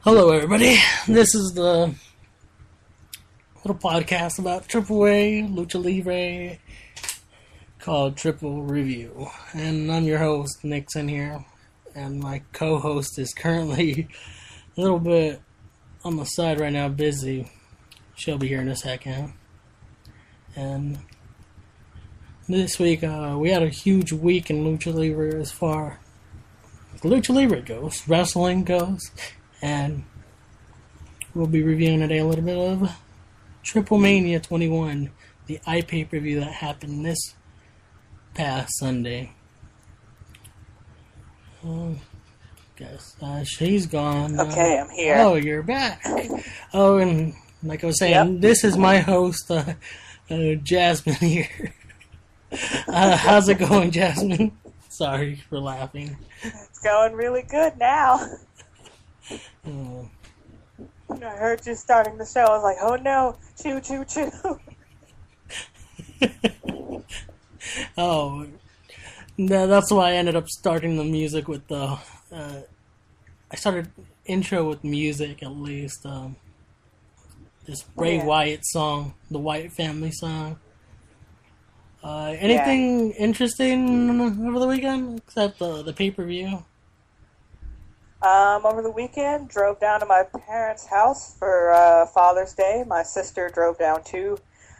Hello, everybody. This is the little podcast about AAA Lucha Libre called Triple Review. And I'm your host, Nixon here. And my co-host is currently a little bit on the side right now, busy. She'll be here in a second. And this week, we had a huge week in Lucha Libre as far as Lucha Libre goes, wrestling goes. And we'll be reviewing today a little bit of Triple Mania 21, the iPay-per-view that happened this past Sunday. Guess she's gone. Okay, I'm here. Oh, you're back. Oh, and like I was saying, This is my host, Jasmine here. How's it going, Jasmine? Sorry for laughing. It's going really good now. Oh. I heard you starting the show. I was like, oh no, choo choo choo. Oh, that's why I ended up starting the music with the. I started intro with music at least. This Bray Wyatt song, the Wyatt family song. Anything interesting over the weekend except the pay-per-view? Over the weekend, drove down to my parents' house for Father's Day. My sister drove down too.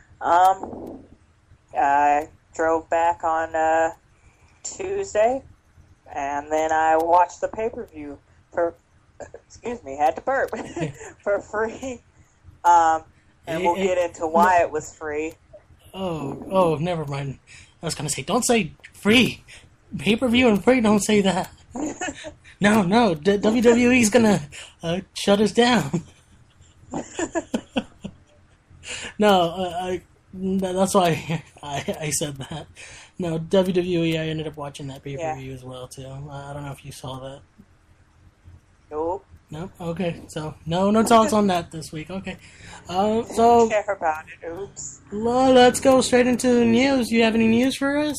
I drove back on Tuesday, and then I watched the pay-per-view for, had to burp, for free. And we'll get into why it was free. Oh, never mind. I was going to say, don't say free. Pay-per-view and free, don't say that. No, WWE's gonna shut us down. No, that's why I said that. No, WWE, I ended up watching that pay-per-view as well, too. I don't know if you saw that. Nope. No? Okay, so no talks on that this week. Okay. So don't care about it, oops. Let's go straight into the news. You have any news for us?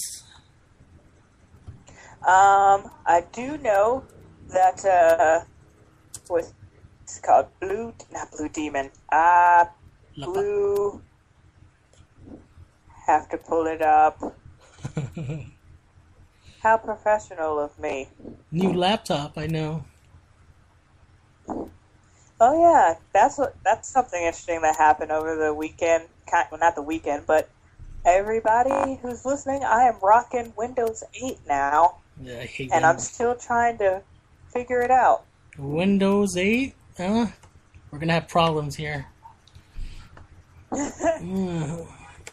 I do know that, it's called not Blue Demon, Blue, have to pull it up. How professional of me. New laptop, I know. Oh yeah, that's something interesting that happened over the weekend, well not the weekend, but everybody who's listening, I am rocking Windows 8 now. Yeah, I hate and I'm still trying to figure it out. Windows 8? We're going to have problems here. Oh,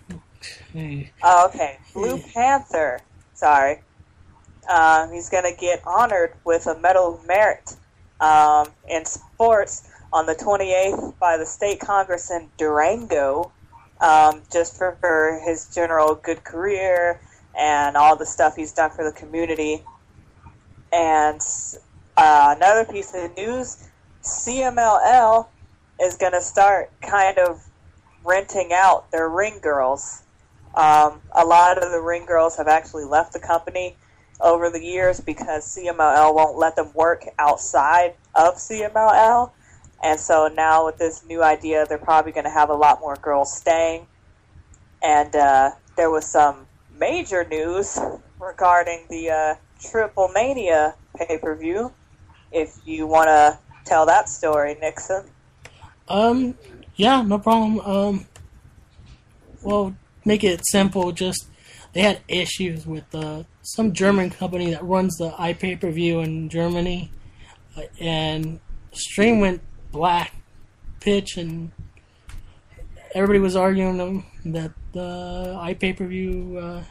okay. Blue Panther. Sorry. He's going to get honored with a Medal of Merit in sports on the 28th by the State Congress in Durango, just for his general good career and all the stuff he's done for the community. And another piece of news, CMLL is going to start kind of renting out their ring girls. A lot of the ring girls have actually left the company over the years because CMLL won't let them work outside of CMLL. And so now with this new idea, they're probably going to have a lot more girls staying. And there was some major news regarding the Triple Mania pay-per-view. If you want to tell that story, Nixon. Yeah, no problem. Well, make it simple. Just they had issues with some German company that runs the iPay-per-view in Germany, and stream went black pitch, and everybody was arguing that the iPay-per-view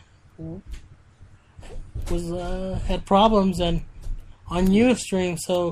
had problems and on Ustream, so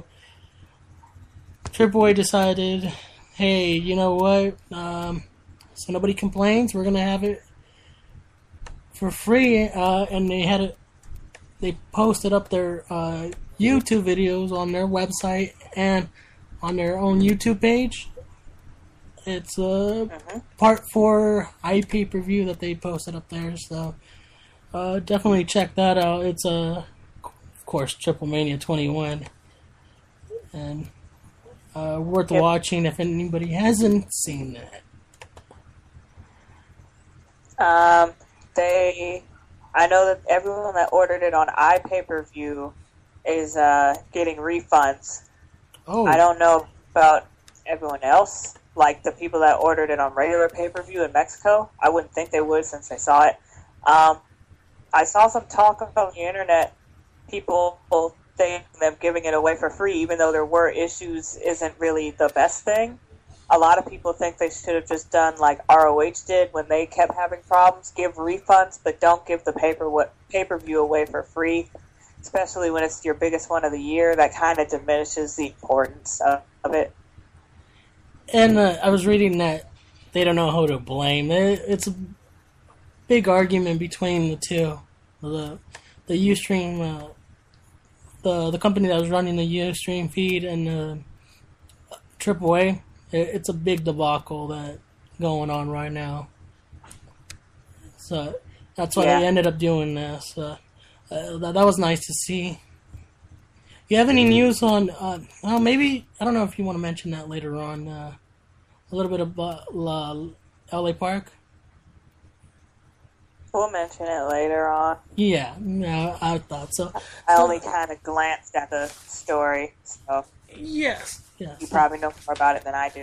AAA decided, hey, you know what? So nobody complains. We're gonna have it for free, and they posted up their YouTube videos on their website and on their own YouTube page. It's part 4 iPay-per-view that they posted up there, so definitely check that out. It's of course Triple Mania 21, and worth Yep. watching if anybody hasn't seen that. Um, I know that everyone that ordered it on iPay-per-view is getting refunds. Oh, I don't know about everyone else, like the people that ordered it on regular pay-per-view in Mexico. I wouldn't think they would since they saw it. I saw some talk on the internet, people think them giving it away for free, even though there were issues, isn't really the best thing. A lot of people think they should have just done like ROH did when they kept having problems, give refunds, but don't give the pay-per-view away for free, especially when it's your biggest one of the year. That kind of diminishes the importance of it. and I was reading that they don't know who to blame. It's a big argument between the two. The Ustream, the company that was running the Ustream feed, and AAA. It's a big debacle that going on right now. So that's why Yeah. they ended up doing this. That was nice to see. You have any news on? Well, maybe I don't know if you want to mention that later on. A little bit about LA Park. We'll mention it later on. Yeah, no, I thought so. I only kind of glanced at the story, so Yes, you yes, probably know more about it than I do.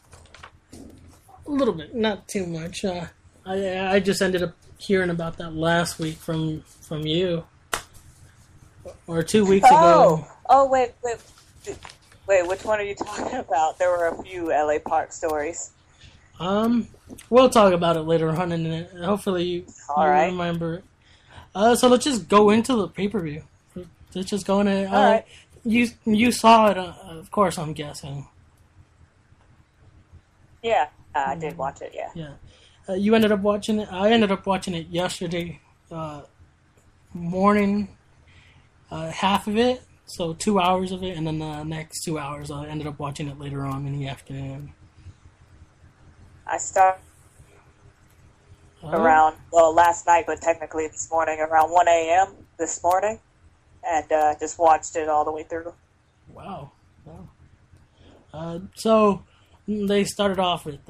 a little bit, not too much. I just ended up hearing about that last week from you, or 2 weeks ago. Wait, which one are you talking about? There were a few LA Park stories. We'll talk about it later on, and hopefully you Alright. remember it. So let's just go into the pay-per-view. Let's just go into. Alright. You saw it, of course. I'm guessing. Yeah, I did watch it, yeah. Yeah. You ended up watching it. I ended up watching it yesterday morning, half of it, so 2 hours of it, and then the next 2 hours I ended up watching it later on in the afternoon. I started around, last night, but technically this morning, around 1 a.m. this morning, and just watched it all the way through. Wow. So they started off with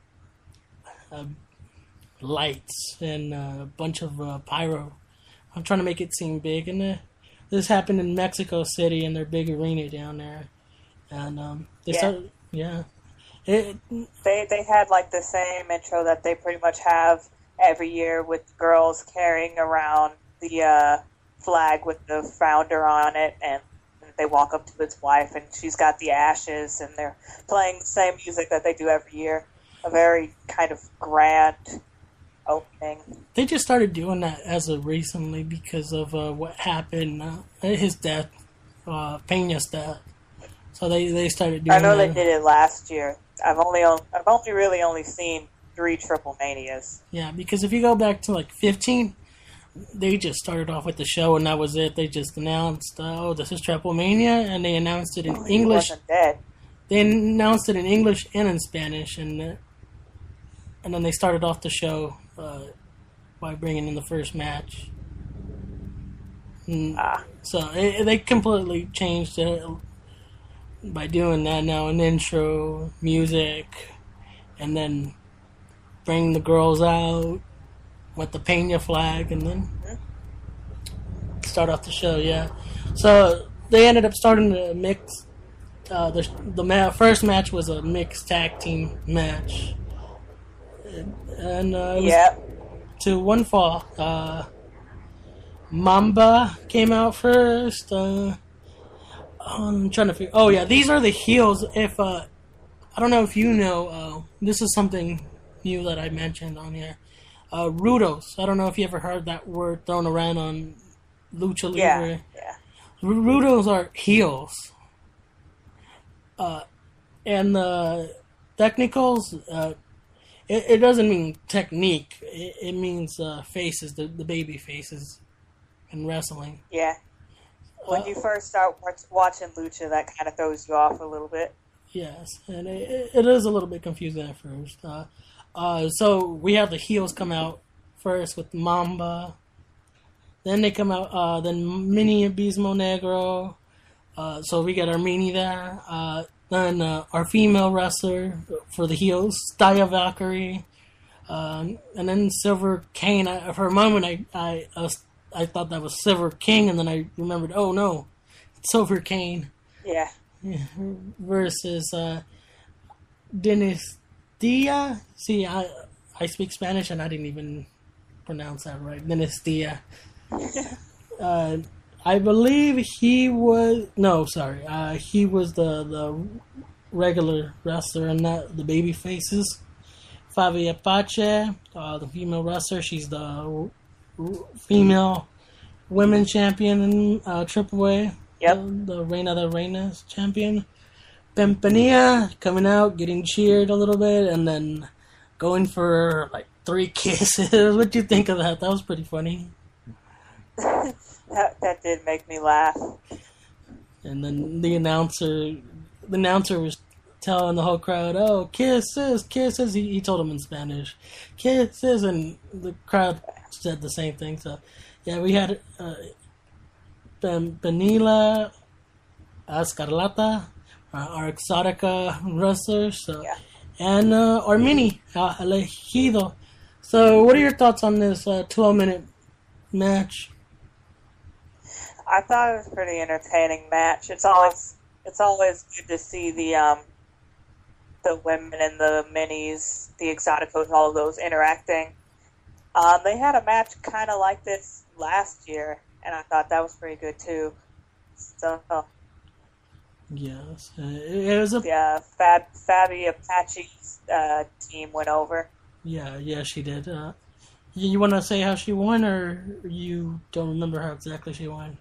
lights and a bunch of pyro. I'm trying to make it seem big, and this happened in Mexico City in their big arena down there, and they Yeah. started. Yeah, They had like the same intro that they pretty much have every year with girls carrying around the flag with the founder on it, and they walk up to his wife and she's got the ashes, and they're playing the same music that they do every year. A very kind of grand opening. they just started doing that as of recently because of what happened, his death, Pena's death. So they started doing. I know that. they did it last year. I've only really seen 3 Triple Manias. Yeah, because if you go back to like 15, they just started off with the show and that was it. They just announced, this is Triple Mania, and they announced it in He English. wasn't dead. They announced it in English and in Spanish, and then they started off the show by bringing in the first match. So they completely changed it by doing that now, an intro, music, and then bring the girls out with the Pena flag, and then start off the show. Yeah, so they ended up starting to mix. First match was a mixed tag team match, and it was to one fall. Mamba came out first. I'm trying to figure. Oh yeah, these are the heels. If I don't know if you know, this is something new that I mentioned on here. Rudos. I don't know if you ever heard that word thrown around on Lucha Libre. Yeah. Rudos are heels. And the technicals, it doesn't mean technique. It means faces, the baby faces in wrestling. Yeah. When you first start watching Lucha, that kind of throws you off a little bit. Yes, and it is a little bit confusing at first. So we have the heels come out first with Mamba. Then they come out, then Mini Abismo Negro. So we got our Mini there. then our female wrestler for the heels, Taya Valkyrie, and then Silver Kane. For a moment, I thought that was Silver King, and then I remembered, oh no, it's Silver Kane. Yeah. Versus Dinastia. See, I speak Spanish, and I didn't even pronounce that right. Dinastia. I believe he was he was the regular wrestler and not the baby faces. Fabi Apache, the female wrestler, she's the female women champion in AAA. Yep. The Reina de Reinas champion. Pimpinilla coming out, getting cheered a little bit, and then going for like 3 kisses. What'd you think of that? That was pretty funny. That did make me laugh. And then the announcer was telling the whole crowd, "Oh, kisses, kisses." He told them in Spanish, "Kisses," and the crowd said the same thing. So, yeah, we had Benila Escarlata, our Exotica wrestler, so, Yeah. and our mini Elegido. So, what are your thoughts on this 12-minute match? I thought it was a pretty entertaining match. It's always good to see the women and the minis, the Exoticos, all of those interacting. They had a match kind of like this last year, and I thought that was pretty good too. So Yes, it was a Fabi Apache's team went over. yeah, she did. You want to say how she won, or you don't remember how exactly she won?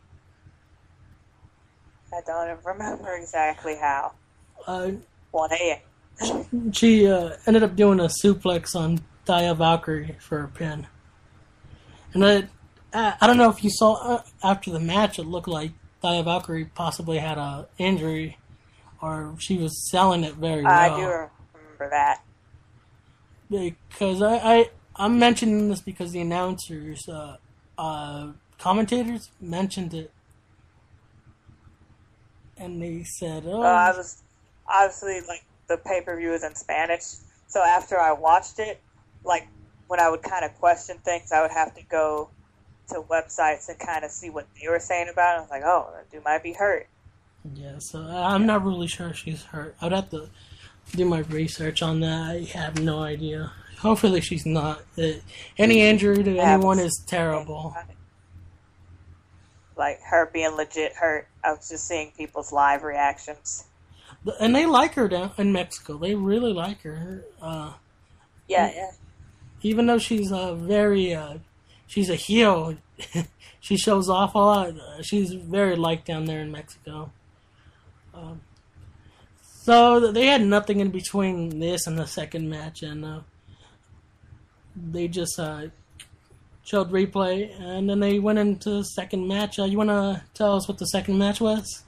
I don't remember exactly how. 1A. She ended up doing a suplex on Taya Valkyrie for a pin. And I don't know if you saw after the match, it looked like Taya Valkyrie possibly had a injury, or she was selling it very well. I do remember that. Because I'm mentioning this because the announcers, commentators mentioned it. And they said, I was obviously like the pay-per-view is in Spanish, so after I watched it, like when I would kind of question things, I would have to go to websites and kind of see what they were saying about it. I was like, oh, that dude might be hurt. Yeah, so I'm not really sure she's hurt. I'd have to do my research on that. I have no idea. Hopefully she's not. Any injury to anyone is terrible. Like her being legit hurt. I was just seeing people's live reactions. And they like her down in Mexico. They really like her. Yeah. Even though she's she's a heel. She shows off a lot. She's very liked down there in Mexico. So they had nothing in between this and the second match, and they just showed replay, and then they went into the second match. You want to tell us what the second match was?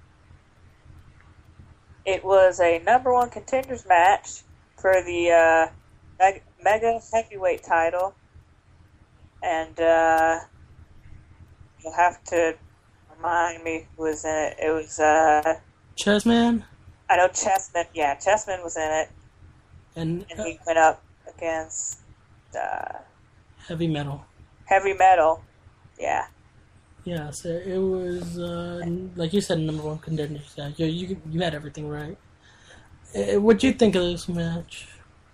It was a number 1 contenders match for the Mega Heavyweight title. And you'll have to remind me who was in it. It was Chessman? I know Chessman. Yeah, Chessman was in it. And he went up against Heavy Metal. Heavy Metal. Yeah. Yeah, so it was, like you said, number 1 contenders. Yeah, you had everything right. What'd you think of this match?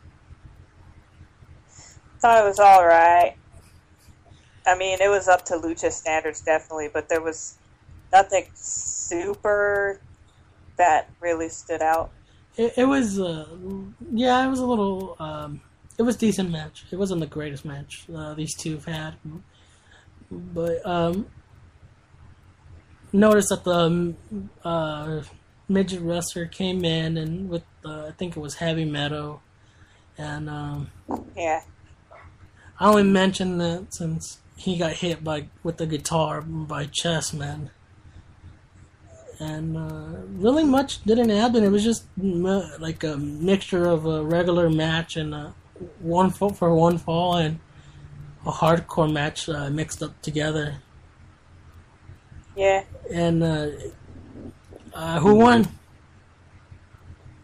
Thought it was alright. I mean, it was up to Lucha standards, definitely, but there was nothing super that really stood out. It was, yeah, it was a little, it was a decent match. It wasn't the greatest match these two have had. But, notice that the midget wrestler came in and with, I think it was Heavy Metal. And, yeah. I only mentioned that since he got hit with the guitar by Chessman. And really much didn't happen. It was just like a mixture of a regular match and one for one fall and a hardcore match mixed up together. Yeah. And who won?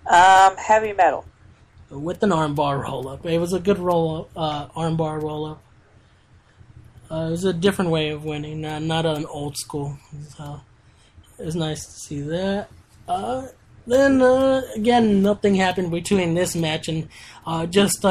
Heavy metal. with an armbar roll up. It was a good armbar roll up. It was a different way of winning, not an old school. So it was nice to see that. Then again, nothing happened between this match and just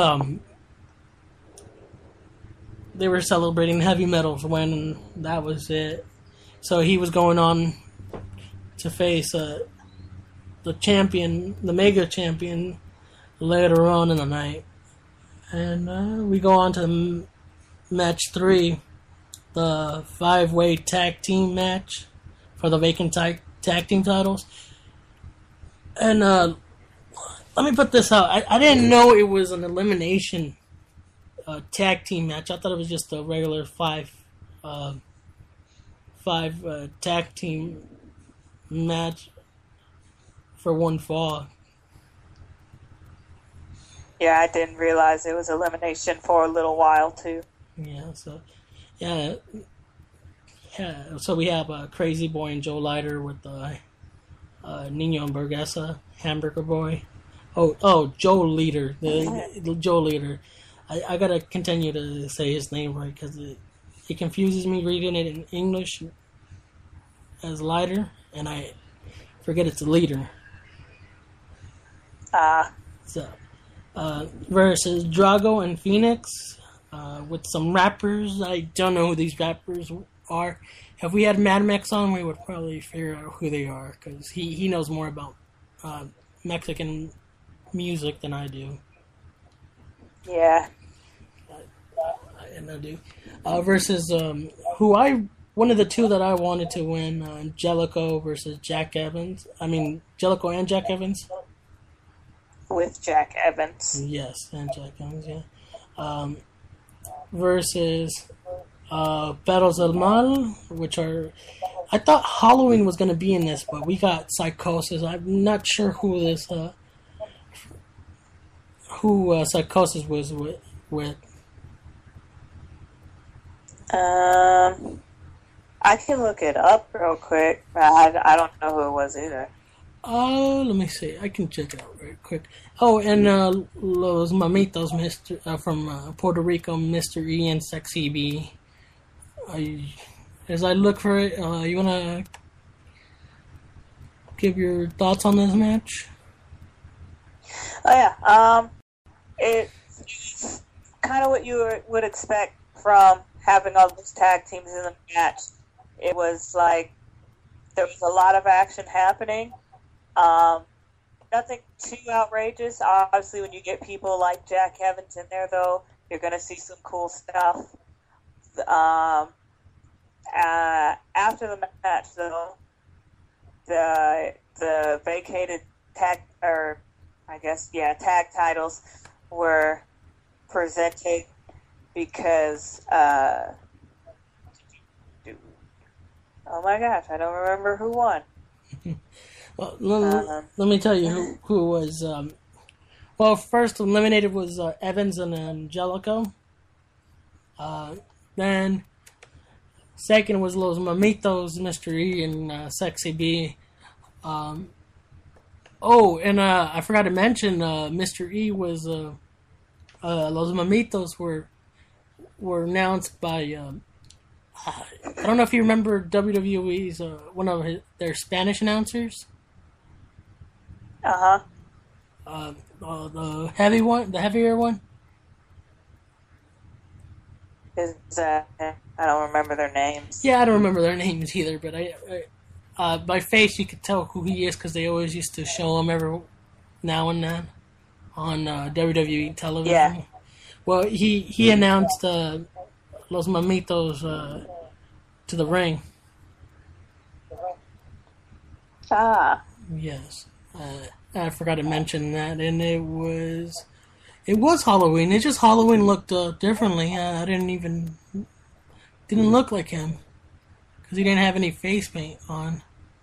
they were celebrating Heavy Metal's win, and that was it. So he was going on to face the champion, the Mega Champion, later on in the night. And we go on to match 3, the 5-way tag team match for the vacant tag team titles. And let me put this out. I didn't know it was an elimination tag team match. I thought it was just a regular 5 tag team match for one fall. Yeah, I didn't realize it was elimination for a little while too. Yeah, so so we have Crazy Boy and Joe Leiter with Nino and Burgessa, Hamburger Boy. Joe Leiter, the Joe Leiter. I gotta continue to say his name right because it confuses me reading it in English as Leiter, and I forget it's a leader. So, versus Drago and Phoenix with some rappers. I don't know who these rappers are. If we had Mad Max on, we would probably figure out who they are because he knows more about Mexican music than I do. Yeah. And I do. Versus one of the two that I wanted to win, Jellicoe versus Jack Evans. I mean, Jellicoe and Jack Evans. With Jack Evans. Yes, and Jack Evans, yeah. Versus Battles del Mal, which are... I thought Halloween was going to be in this, but we got Psychosis. I'm not sure who Psychosis was with. I can look it up real quick. I don't know who it was either. Let me see. I can check it out real quick. Oh, and Los Mamitos, from Puerto Rico, Mr. E and Sexy B. As I look for it, you want to give your thoughts on this match? Oh, yeah. It's kind of what you would expect from having all those tag teams in the match. It was like there was a lot of action happening. Nothing too outrageous. Obviously, when you get people like Jack Evans in there, though, you're going to see some cool stuff. After the match, though, the vacated tag titles were presented because oh my gosh, I don't remember who won. Well, let me tell you who was. Well, first eliminated was Evans and Angelico. Then second was Los Mamitos, Mr. E and Sexy B. And I forgot to mention Mr. E was Los Mamitos were announced by. I don't know if you remember WWE's one of their Spanish announcers. The heavier one. I don't remember their names. Yeah, I don't remember their names either, but I by face you could tell who he is because they always used to show him every now and then on WWE television. Yeah. Well, he announced Los Mamitos to the ring. Yes. I forgot to mention that, and it was Halloween. It's just Halloween looked differently. I didn't look like him because he didn't have any face paint on.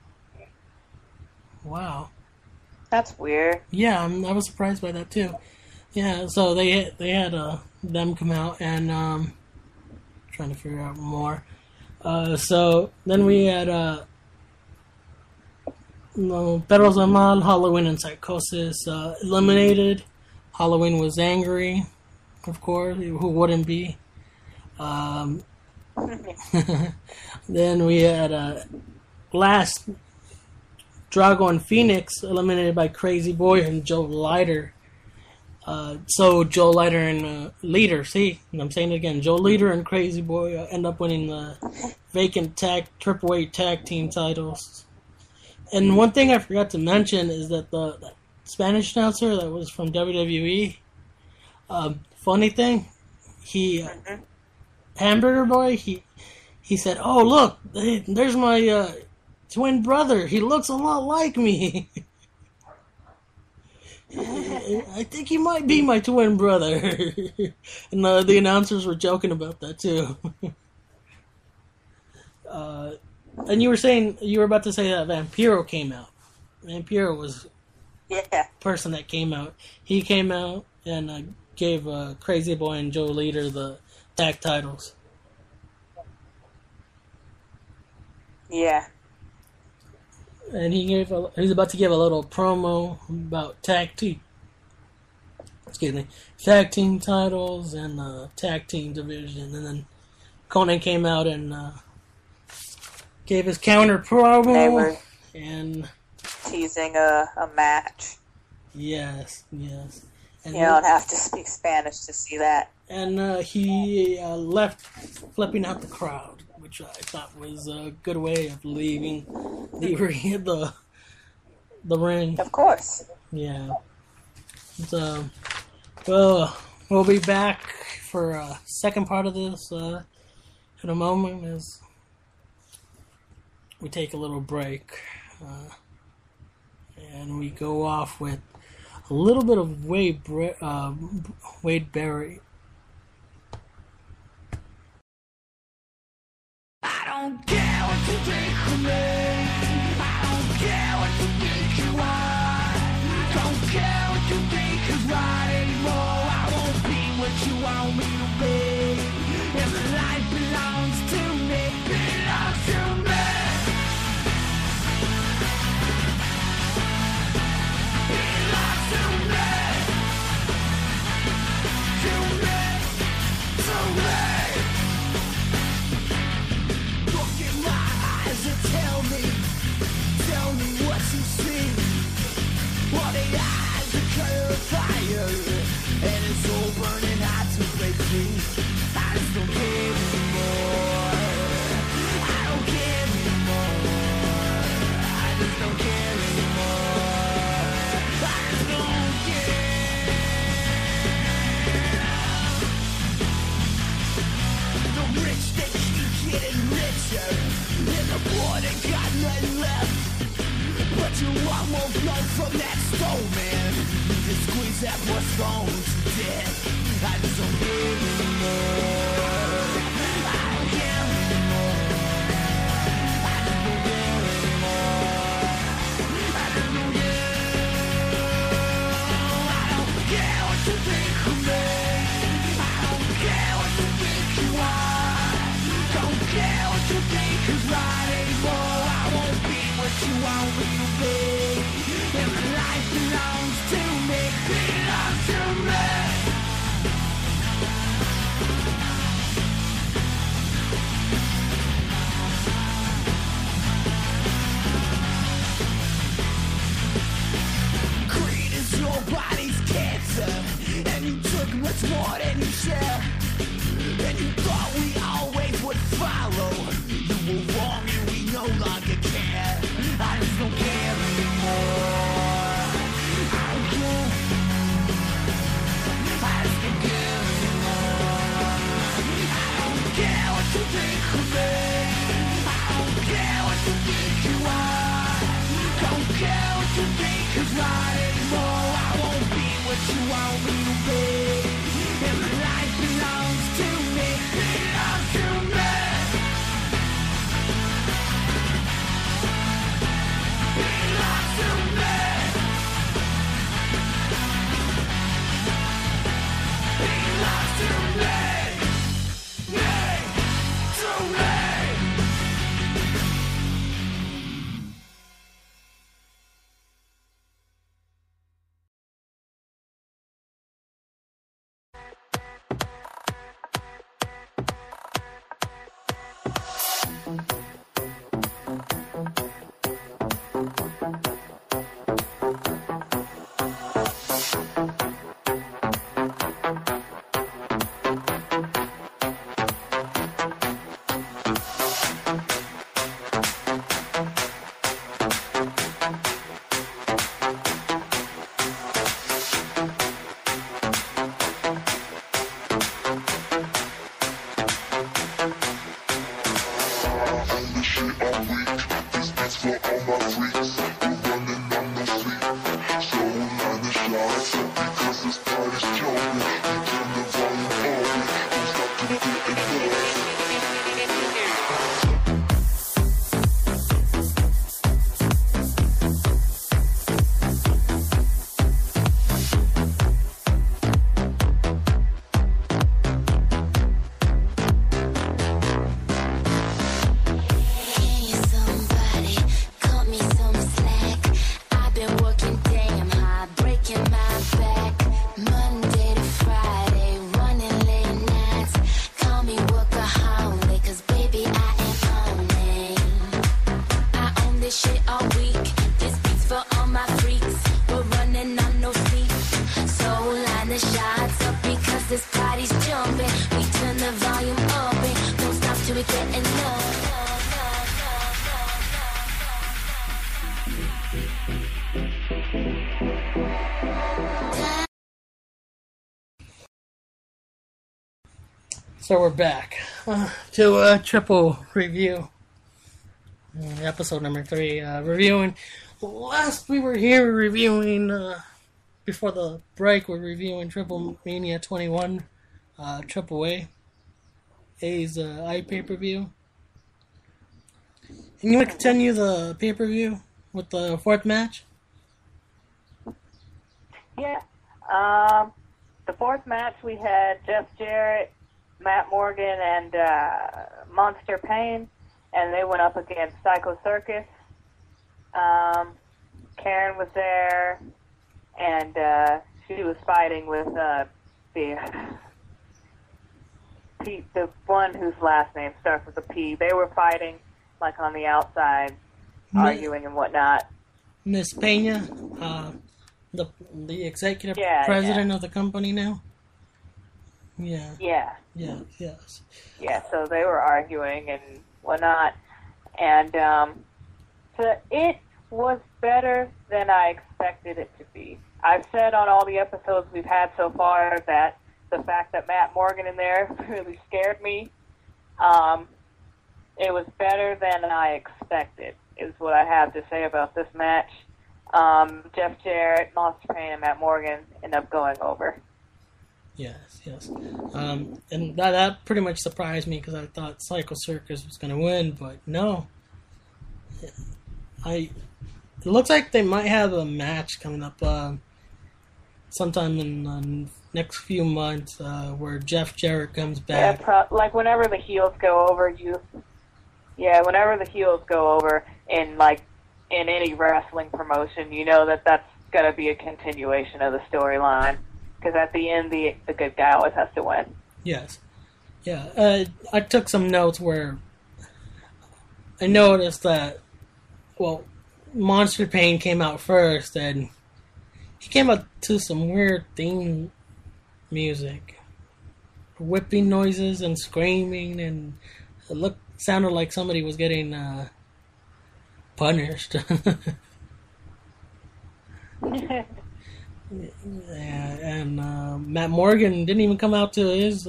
Wow. That's weird. Yeah, I was surprised by that too. Yeah, so they had them come out and trying to figure out more. So then we had No, Perros del Mal, Halloween, and Psychosis eliminated. Halloween was angry, of course. Who wouldn't be? Then we had last Drago and Phoenix eliminated by Crazy Boy and Joe Leiter. So Joe Leiter and Leader, see, I'm saying it again, Joe Leader and Crazy Boy end up winning the vacant AAA tag team titles. And one thing I forgot to mention is that the Spanish announcer that was from WWE, funny thing, Hamburger Boy, he said, "Oh look, there's my twin brother. He looks a lot like me." I think he might be my twin brother. And the announcers were joking about that too. And you were about to say that Vampiro came out. Vampiro was the person that came out. He came out and gave Crazy Boy and Joe Leader the tag titles. Yeah. And he's about to give a little promo about tag team titles and tag team division. And then Conan came out and gave his counter promo. They were and teasing a match. Yes. And you don't have to speak Spanish to see that. And he left flipping out the crowd, which I thought was a good way of leaving the ring. Of course. Yeah. So, we'll be back for a second part of this in a moment as we take a little break. And we go off with a little bit of Wade Barrett. I don't care what you think of me. I don't care what you think you are. I don't care what you think is right anymore. I won't be what you want me to be. If the life belongs to me, belongs to me. Belongs to me. To me. To me. Look in my eyes and tell me what you see. Well, the eyes are color of fire, and it's all burning hot to break free. I just don't care anymore. I don't care anymore. I just don't care anymore. I just don't care. The rich, they keep getting richer, and the poor, they got nothing left. But you want more blood from that stone, man. You just squeeze that poor stone to death. I just don't care anymore. I don't care anymore. I just don't care anymore. I just don't care. I don't care what you think of me. I don't care what you think you are. Don't care what you think is right anymore. I won't be what you want me to be. If life belongs to me, belongs to me. Greed is your body's cancer, and you took much more than you share. And you thought we always would follow. You were wrong and we no longer care. I just don't care anymore. I don't care. I just don't care anymore. I don't care what you think of me. I don't care what you think you are. Don't care what you think is right anymore. I won't be what you want me to be. If life belongs to me, belongs to me. shit all week. This beat's for all my freaks. We're running on no sleep. So line the shots up because this party's jumping. We turn the volume up and don't stop till we get enough. So we're back to a triple review. Episode number 3. Reviewing. Last we were here reviewing, before the break, we're reviewing Triple Mania 21, Triple A's pay-per-view. And you want to continue the pay-per-view with the 4th match? Yeah. The 4th match, we had Jeff Jarrett, Matt Morgan, and Monster Pain, and they went up against Psycho Circus. Karen was there, and she was fighting with the one whose last name starts with a P. They were fighting, like, on the outside, arguing and whatnot. Miss Pena, the executive president of the company now? Yeah. Yeah. Yeah, yes. Yeah, so they were arguing and whatnot. And so it was better than I expected it to be. I've said on all the episodes we've had so far that the fact that Matt Morgan in there really scared me. It was better than I expected, is what I have to say about this match. Jeff Jarrett, Monster Pain, and Matt Morgan end up going over. Yes. And that pretty much surprised me because I thought Psycho Circus was going to win, but no. It looks like they might have a match coming up sometime in the next few months where Jeff Jarrett comes back. Yeah, like whenever the heels go over, whenever the heels go over in any wrestling promotion, you know that's going to be a continuation of the storyline. Because at the end, the good guy always has to win. Yes. Yeah. I took some notes where I noticed that, Monster Pain came out first, and he came out to some weird theme music. Whipping noises and screaming, and it sounded like somebody was getting punished. Yeah, and Matt Morgan didn't even come out to his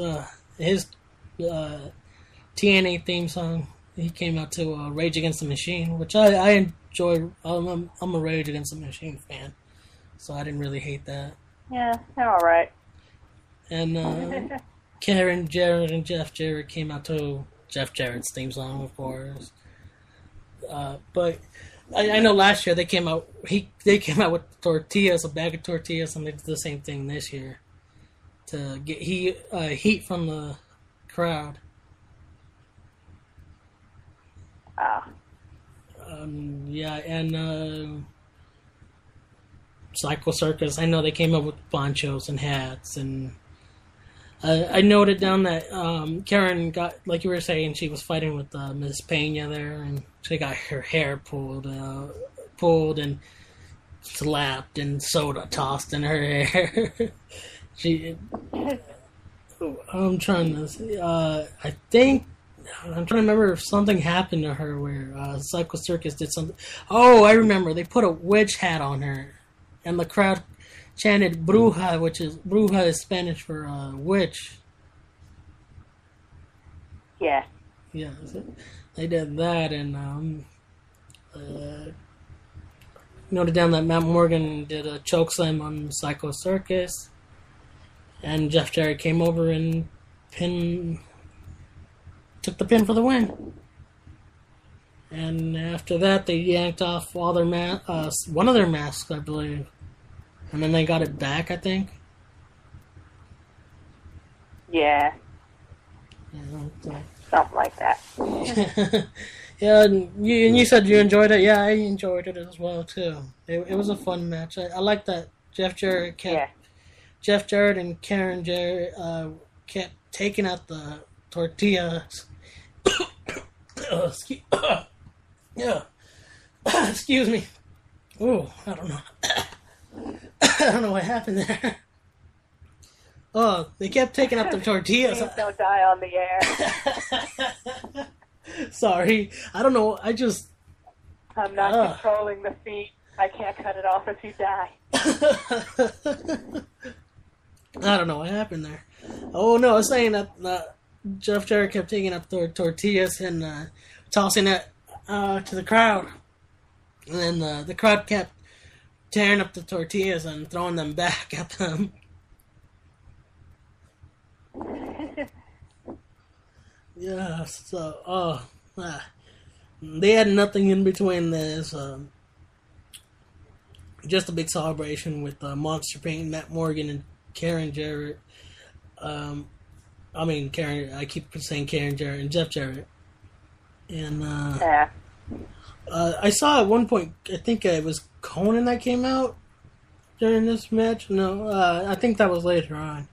TNA theme song. He came out to Rage Against the Machine, which I enjoy. I'm a Rage Against the Machine fan, so I didn't really hate that. Yeah, they're all right. And Karen Jarrett and Jeff Jarrett came out to Jeff Jarrett's theme song, of course. But I know last year they came out with tortillas, a bag of tortillas, and they did the same thing this year to get heat from the crowd. And Psycho Circus, I know they came up with ponchos and hats, and I noted down that Karen got, like you were saying, she was fighting with Miss Pena there, and she got her hair pulled and slapped and soda tossed in her hair. I'm trying to remember if something happened to her where Psycho Circus did something. Oh, I remember. They put a witch hat on her, and the crowd chanted "Bruja," Bruja is Spanish for witch. Yeah. Yeah, so they did that, and noted down that Matt Morgan did a chokeslam on Psycho Circus, and Jeff Jarrett came over and took the pin for the win. And after that, they yanked off all their one of their masks, I believe. And then they got it back, I think. Yeah. Something like that. Yeah, and you said you enjoyed it. Yeah, I enjoyed it as well, too. It was a fun match. I like that Jeff Jarrett and Karen Jarrett kept taking out the tortillas. Excuse me. Oh, I don't know. I don't know what happened there. Oh, they kept taking up their tortillas. Please don't die on the air. Sorry. I don't know. I just... I'm not controlling the feed. I can't cut it off if you die. I don't know what happened there. Oh, no, I was saying that Jeff Jarrett kept taking up the tortillas and tossing it to the crowd. And then the crowd kept tearing up the tortillas and throwing them back at them. Yeah, so, they had nothing in between this. Just a big celebration with Monster Pain, Matt Morgan, and Karen Jarrett. I keep saying Karen Jarrett and Jeff Jarrett. And Yeah. I saw at one point, I think it was Conan that came out during this match. No, I think that was later on.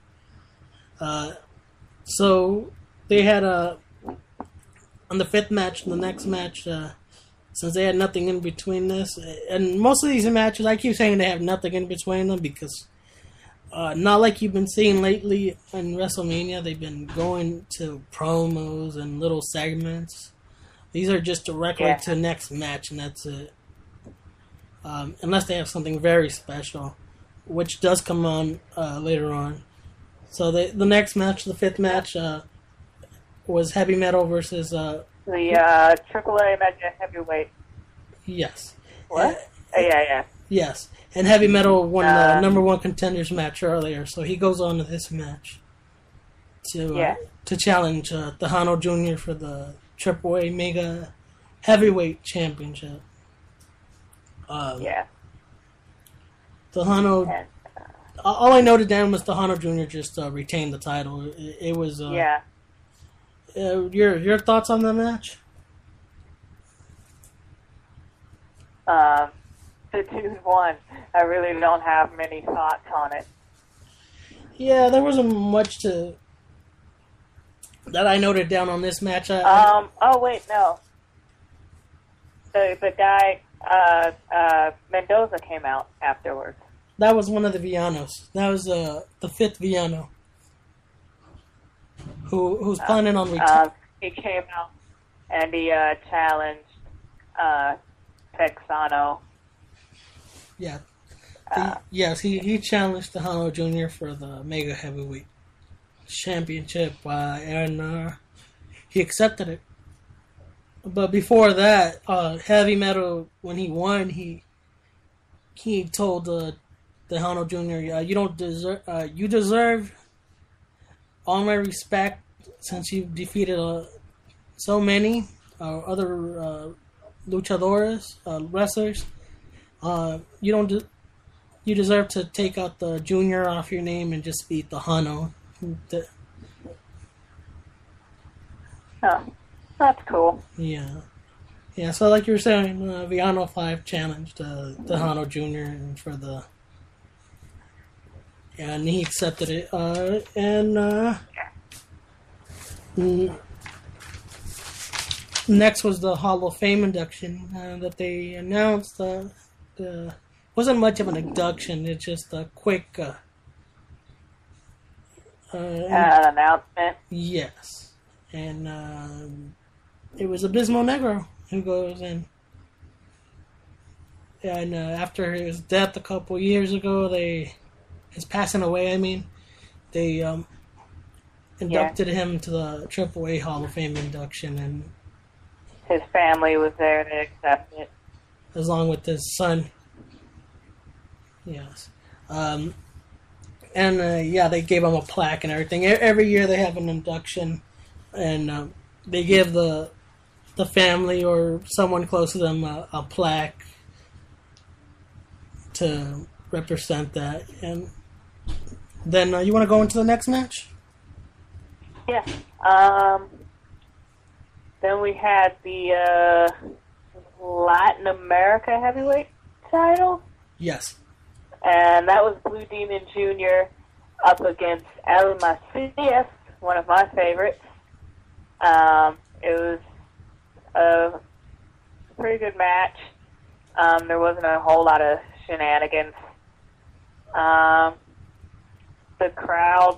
So they had on the fifth match, the next match, since they had nothing in between this, and most of these matches, I keep saying they have nothing in between them because not like you've been seeing lately in WrestleMania, they've been going to promos and little segments. These are just directly to next match, and that's it. Unless they have something very special, which does come on later on. So the next match, the fifth match, was Heavy Metal versus... the AAA Mega Heavyweight. Yes. What? Yeah. Yes. And Heavy Metal won the number one contenders match earlier, so he goes on to this match to challenge Tejano Jr. for the AAA Mega Heavyweight Championship. Tejano... all I noted down was Tejano Jr. just retained the title. It was... your thoughts on the match? The 2-1. I really don't have many thoughts on it. Yeah, there wasn't much that I noted down on this match. Oh wait, no. The guy Mendoza came out afterwards. That was one of the Villanos. That was the fifth Villano. Who's planning on returning? He came out and he challenged Texano. Yeah. Yes, he challenged Tejano Jr. for the Mega Heavyweight Championship, and he accepted it. But before that, Heavy Metal, when he won, he told Tejano Jr., you deserve all my respect since you've defeated so many other luchadores, wrestlers. You deserve to take out the Junior off your name and just be Tejano. Oh, that's cool. Yeah. So like you were saying, Villano 5 challenged Tejano Jr. for the... And he accepted it. Next was the Hall of Fame induction that they announced. Wasn't much of an induction. It's just a quick announcement. Yes, and it was Abismo Negro who goes in. And after his death a couple years ago, his passing away. I mean, they inducted him to the AAA Hall of Fame induction, and his family was there to accept it, along with his son. Yes. They gave him a plaque and everything. Every year they have an induction, and they give the family or someone close to them a plaque to represent that. And then you want to go into the next match? Yeah. Then we had the Latin America Heavyweight title. Yes. And that was Blue Demon Jr. up against El Macias, one of my favorites. It was a pretty good match. There wasn't a whole lot of shenanigans. The crowd,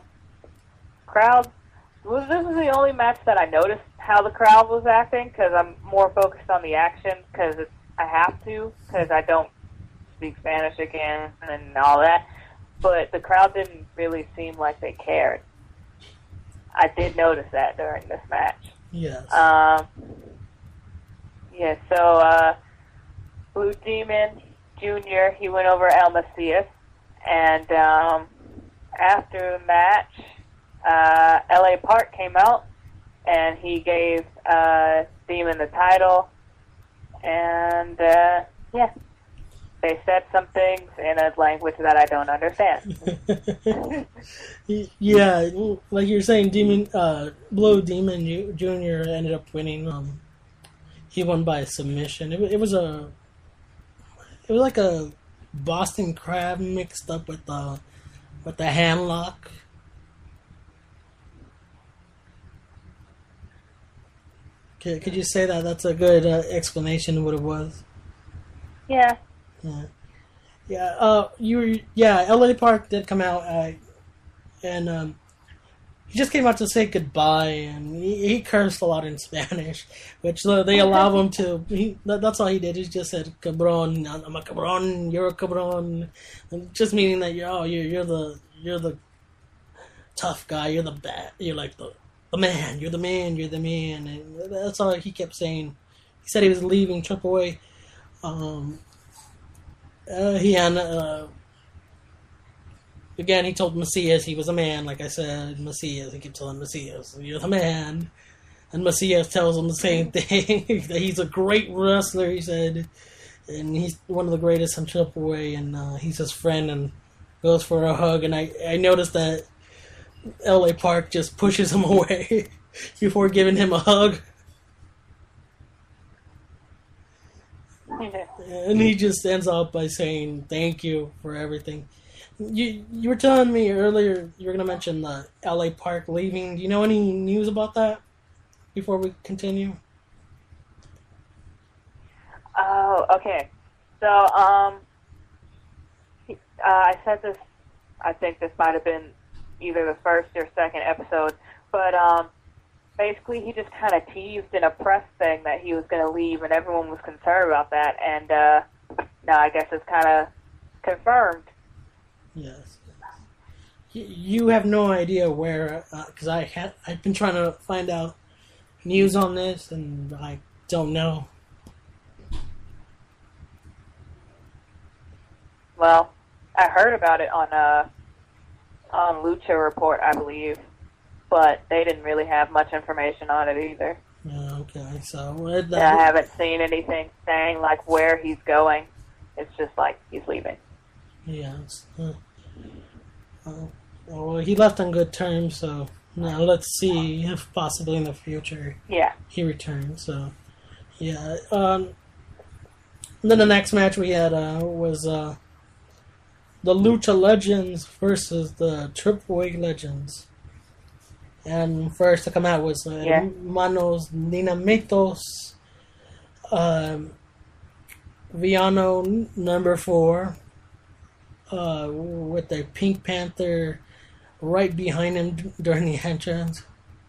this is the only match that I noticed how the crowd was acting, because I'm more focused on the action, because I have to, because I don't speak Spanish again and all that. But the crowd didn't really seem like they cared. I did notice that during this match. Yes. Yeah, so Blue Demon Jr., he went over El Macias, and after the match, LA Park came out, and he gave Demon the title, and yeah, they said some things in a language that I don't understand. Yeah, like you were saying, Blue Demon Jr. ended up winning. He won by submission. It was like a Boston Crab mixed up with the handlock. Could you say that? That's a good explanation of what it was. Yeah. LA Park did come out, and he just came out to say goodbye, and he cursed a lot in Spanish, which they allow him to. That's all he did. He just said "cabron," "I'm a cabron," "You're a cabron," just meaning that you're the tough guy. You're like the man. You're the man. You're the man, and that's all he kept saying. He said he was leaving AAA. Again, he told Macias he was a man, like I said. Macias, he kept telling Macias, you're the man. And Macias tells him the same thing, that he's a great wrestler, he said. And he's one of the greatest in AAA, and he's his friend, and goes for a hug. And I noticed that LA Park just pushes him away before giving him a hug. And he just ends up by saying thank you for everything. You were telling me earlier you were going to mention the LA Park leaving. Do you know any news about that before we continue? Oh, okay. So, I said this, I think this might have been either the first or second episode, but basically he just kind of teased in a press thing that he was going to leave, and everyone was concerned about that, and now I guess it's kind of confirmed. Yes. You have no idea where, because I've been trying to find out news on this, and I don't know. Well, I heard about it on Lucha Report, I believe, but they didn't really have much information on it either. Okay, so I haven't seen anything saying like where he's going. It's just like he's leaving. Yes. Well, he left on good terms, so now let's see if possibly in the future he returns. So, yeah. And then the next match we had was the Lucha Legends versus the Triple-A Legends. And first to come out was Manos Dinamitos, Villano number 4, with the Pink Panther right behind him during the entrance.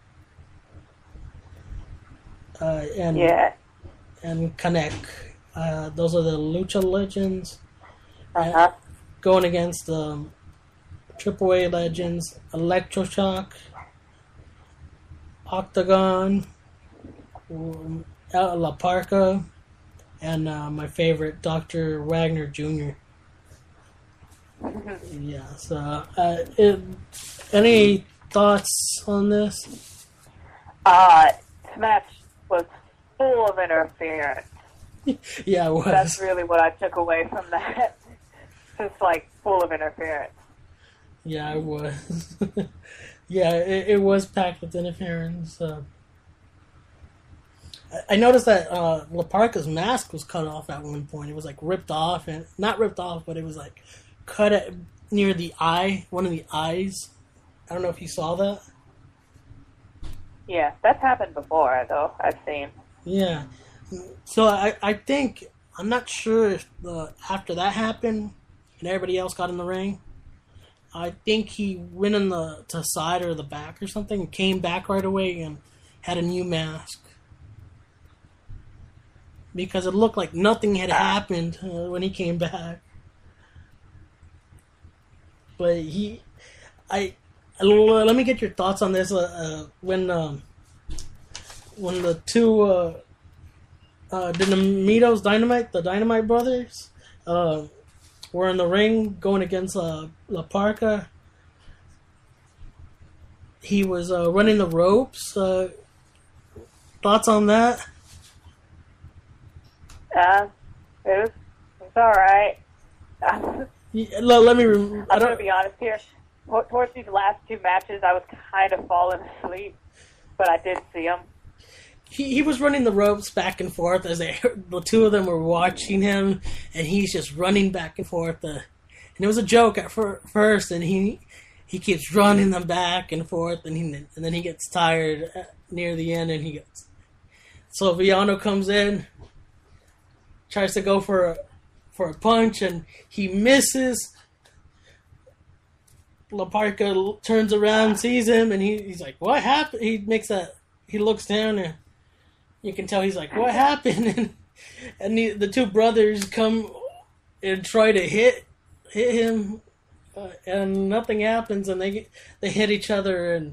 And Connect. Those are the Lucha Legends. Going against the AAA Legends, Electroshock, Octagon, La Parca, and my favorite, Dr. Wagner Jr. Yeah, so any thoughts on this? This match was full of interference. Yeah, it was. That's really what I took away from that. Just like full of interference. Yeah, it was. Yeah, it was packed with interference. I noticed that La Parca's mask was cut off at one point. It was like ripped off, and not ripped off, but it was like cut at, near the eye, one of the eyes. I don't know if you saw that. Yeah, that's happened before, though. I've seen. Yeah, so I think I'm not sure if after that happened and everybody else got in the ring, I think he went in the side or the back or something and came back right away and had a new mask. Because it looked like nothing had happened when he came back. But let me get your thoughts on this. When the two the Dynamite brothers, were in the ring going against La Parca. He was running the ropes. Thoughts on that? It was all right. Let me. I'm going to be honest here. Towards these last two matches, I was kind of falling asleep, but I did see him. He was running the ropes back and forth as the two of them were watching him, and he's just running back and forth. And it was a joke at first, and he keeps running them back and forth, and then he gets tired near the end, and so Villano comes in, tries to go for a punch, and he misses. La Parca turns around, sees him, and he's like, "What happened?" He looks down, and you can tell he's like, "What happened?" And the two brothers come and try to hit him, and nothing happens, and they hit each other, and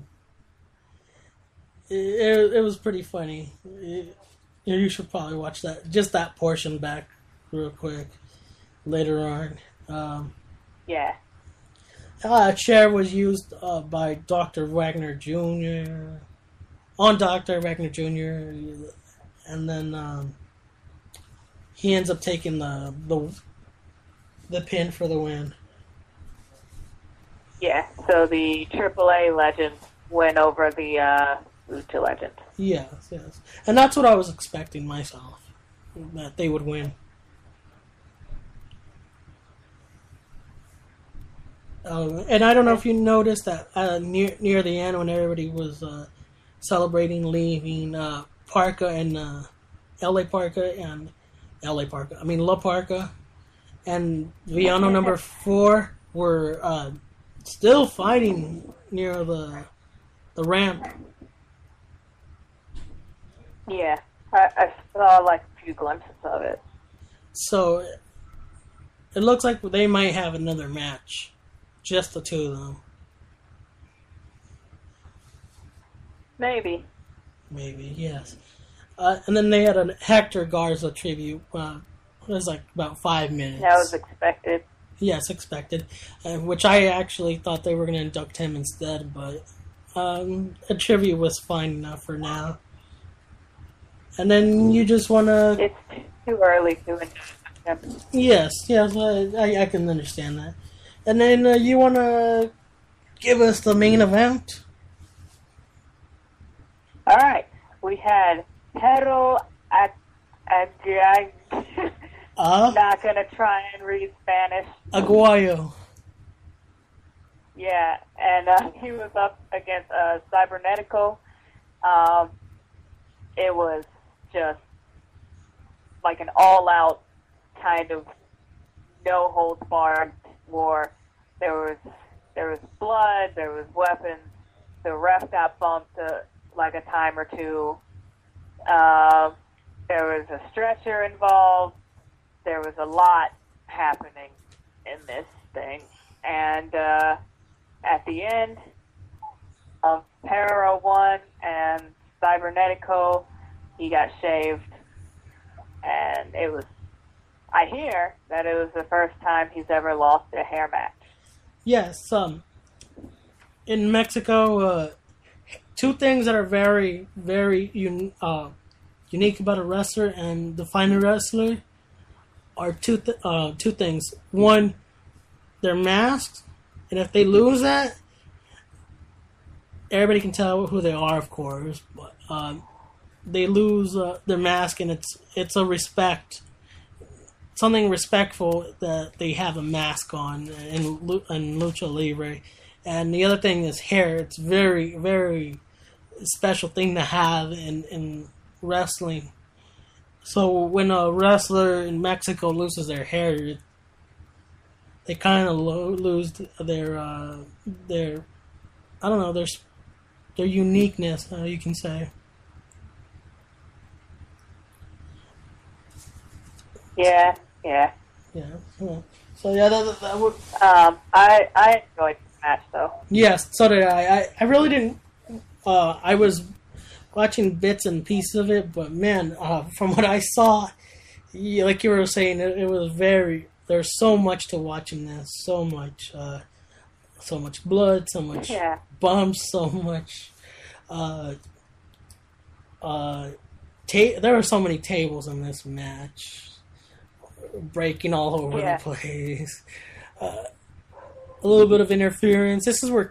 it was pretty funny. You should probably watch that portion back real quick later on. Yeah. Chair was used by Dr. Wagner Jr. on Dr. Wagner Jr. And then he ends up taking the pin for the win. Yeah, so the AAA legend went over the Lucha legend. Yes. And that's what I was expecting myself, that they would win. And I don't know if you noticed that near the end when everybody was celebrating leaving Parca and La Parca and Villano number 4 were still fighting near the ramp. Yeah, I saw like a few glimpses of it. So it looks like they might have another match. Just the two of them. Maybe, yes. And then they had a Hector Garza tribute. It was like about 5 minutes. that was expected. Yes, expected. Which I actually thought they were going to induct him instead, but a tribute was fine enough for now. And then you just want to... It's too early to induct him. Yes, I can understand that. And then you want to give us the main event? All right. We had Pero Aguayo. Not going to try and read Spanish. Aguayo. Yeah, and he was up against Cybernetico. It was just like an all-out kind of no-holds-barred war. There was blood, there was weapons. The ref got bumped like a time or two. There was a stretcher involved. There was a lot happening in this thing. And at the end, Pero won, and Cybernetico, he got shaved. And it was, I hear that it was the first time he's ever lost a hair match. Yes, in Mexico, two things that are very, very unique about a wrestler and define a wrestler are two things. One, they're masked, and if they lose that, everybody can tell who they are, of course. But they lose their mask, and it's a respect. Something respectful that they have a mask on in Lucha Libre. And the other thing is hair. It's very, very special thing to have in wrestling. So when a wrestler in Mexico loses their hair, they kind of lose their I don't know, their uniqueness, you can say. Yeah. Yeah. So yeah, that would. I enjoyed the match though. Yes, so did I. I really didn't. I was watching bits and pieces of it, but man, from what I saw, like you were saying, it was very. There's so much to watch in this. So much blood, so much bumps, so much. There were so many tables in this match, breaking all over the place. A little bit of interference. This is where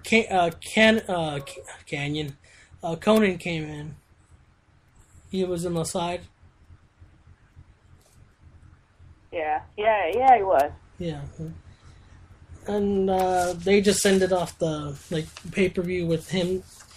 Conan came in. He was on the side. Yeah, he was. Yeah. And they just ended off the pay-per-view with him,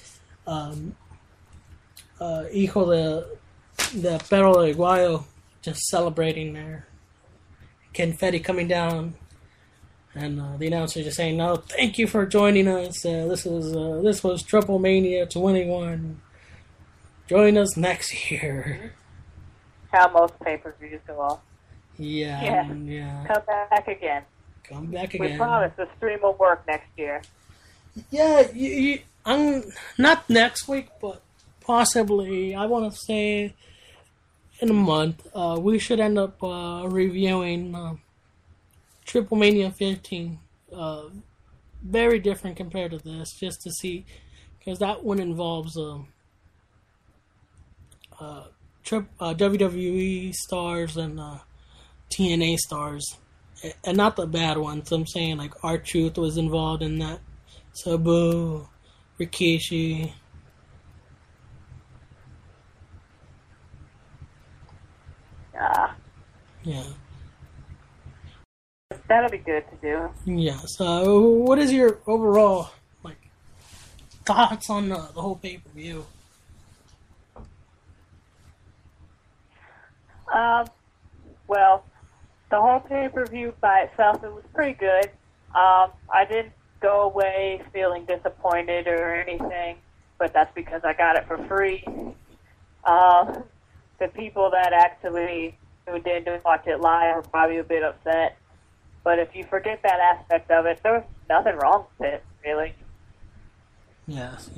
Hijo de Perro de Guayo, just celebrating there. Confetti coming down, and the announcer just saying, "No, thank you for joining us. This was Triple Mania 21. Join us next year." How most pay-per-views go off. Yeah. Come back again. We promise the stream will work next year. Yeah, I'm not next week, but possibly. I want to say in a month. We should end up reviewing Triple Mania 15. Very different compared to this, just to see, because that one involves WWE stars and TNA stars, and not the bad ones. I'm saying like R-Truth was involved in that, Sabu, Rikishi. Yeah. That'll be good to do. Yeah. So, what is your overall thoughts on the whole pay-per-view? Well, the whole pay-per-view by itself, it was pretty good. I didn't go away feeling disappointed or anything, but that's because I got it for free. The people that actually who didn't watch it live were probably a bit upset. But if you forget that aspect of it, there was nothing wrong with it, really. Yes.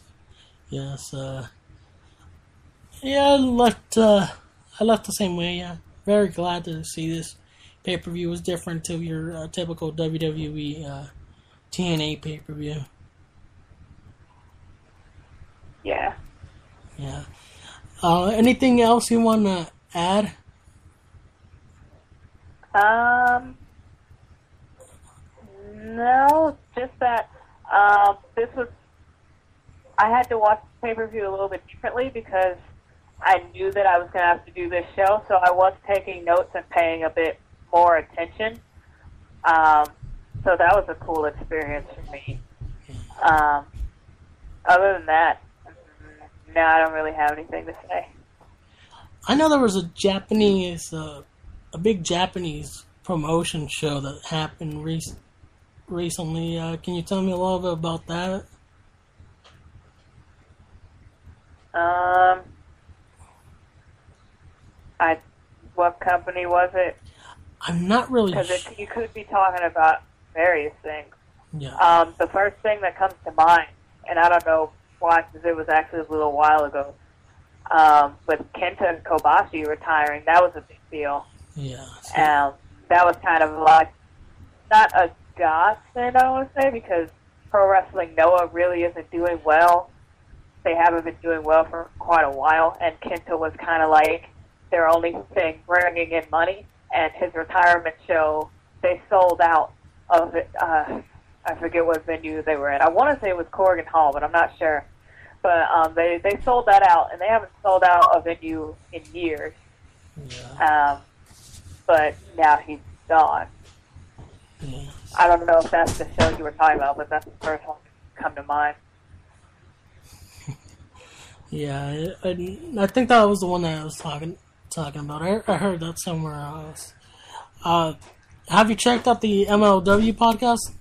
Yeah, I left the same way. Yeah, very glad to see this pay-per-view was different to your typical WWE TNA pay-per-view. Yeah. Anything else you want to add? No, just that I had to watch the pay-per-view a little bit differently because I knew that I was going to have to do this show, so I was taking notes and paying a bit more attention. So that was a cool experience for me. Other than that, no, I don't really have anything to say. I know there was a big Japanese promotion show that happened recently. Can you tell me a little bit about that? What company was it? I'm not really sure. Because you could be talking about various things. Yeah. The first thing that comes to mind, and I don't know why, because it was actually a little while ago, but Kenta Kobashi retiring, that was a big deal. Yeah. That was kind of like, not a godsend, I want to say, because Pro Wrestling Noah really isn't doing well. They haven't been doing well for quite a while, and Kenta was kind of like their only thing bringing in money, and his retirement show, they sold out of it. I forget what venue they were in. I want to say it was Corrigan Hall, but I'm not sure. But they sold that out, and they haven't sold out a venue in years. Yeah. But now he's gone. Yeah. I don't know if that's the show you were talking about, but that's the first one to come to mind. Yeah, I think that was the one that I was talking talking about. I heard that somewhere else. Have you checked out the MLW podcast?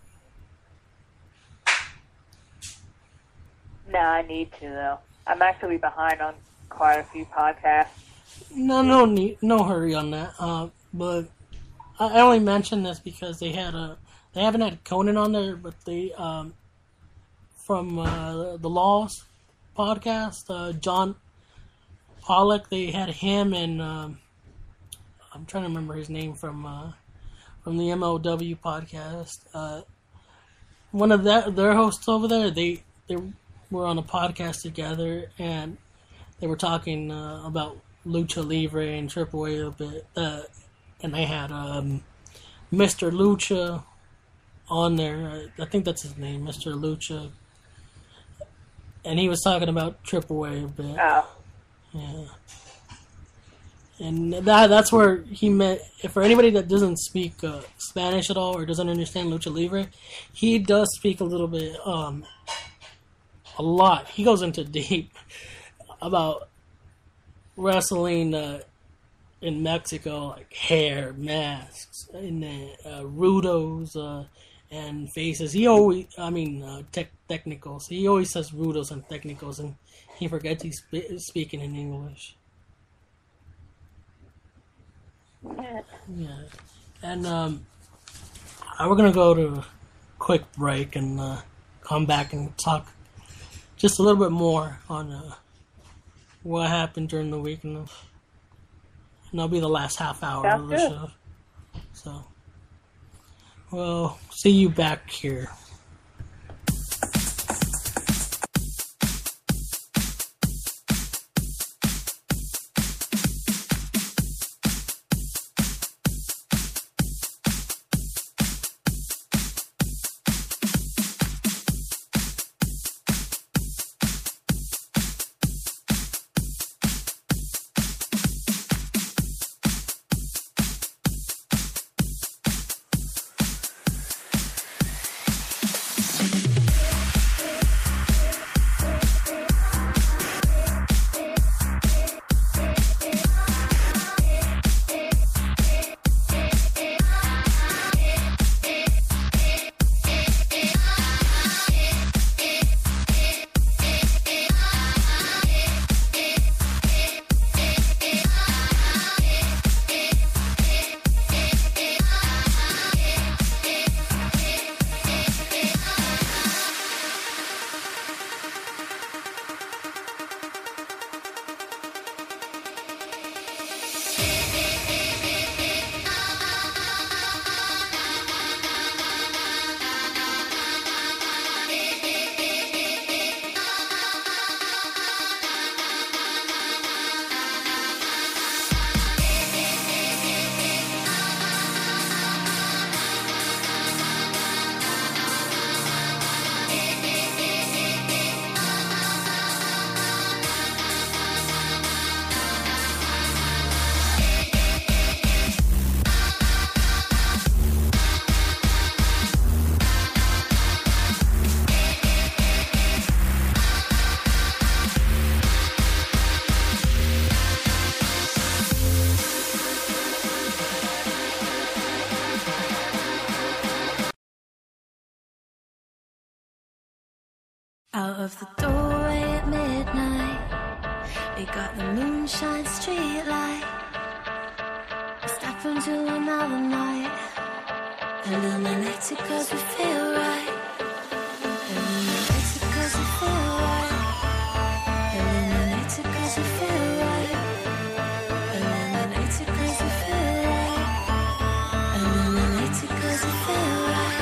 No, I need to though. I'm actually behind on quite a few podcasts. No hurry on that. But I only mentioned this because they haven't had Conan on there, but they from the Laws podcast, John Pollock, they had him and I'm trying to remember his name from the MLW podcast. One of their hosts over there, they were on a podcast together, and they were talking about Lucha Libre and Triple A a bit, and they had Mr. Lucha on there. I think that's his name, Mr. Lucha, and he was talking about Triple A a bit. Oh. Yeah. And that's where he met. For anybody that doesn't speak Spanish at all or doesn't understand Lucha Libre, he does speak a little bit, a lot. He goes into deep about wrestling in Mexico, like hair, masks, and rudos and faces. He always, technicals. He always says rudos and technicals, and he forgets he's speaking in English. Yeah, and we're gonna go to a quick break and come back and talk just a little bit more on what happened during the week, and that'll be the last half hour of the show. So, we'll see you back here. Out of the doorway at midnight, we got the moonshine street light. We step into another night, illuminated cause we feel right. Illuminated cause we feel right. Illuminated cause we feel right. Illuminated cause we feel right. Illuminated cause we feel right.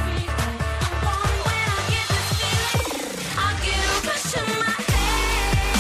When I get this feeling, I get a rush in my head.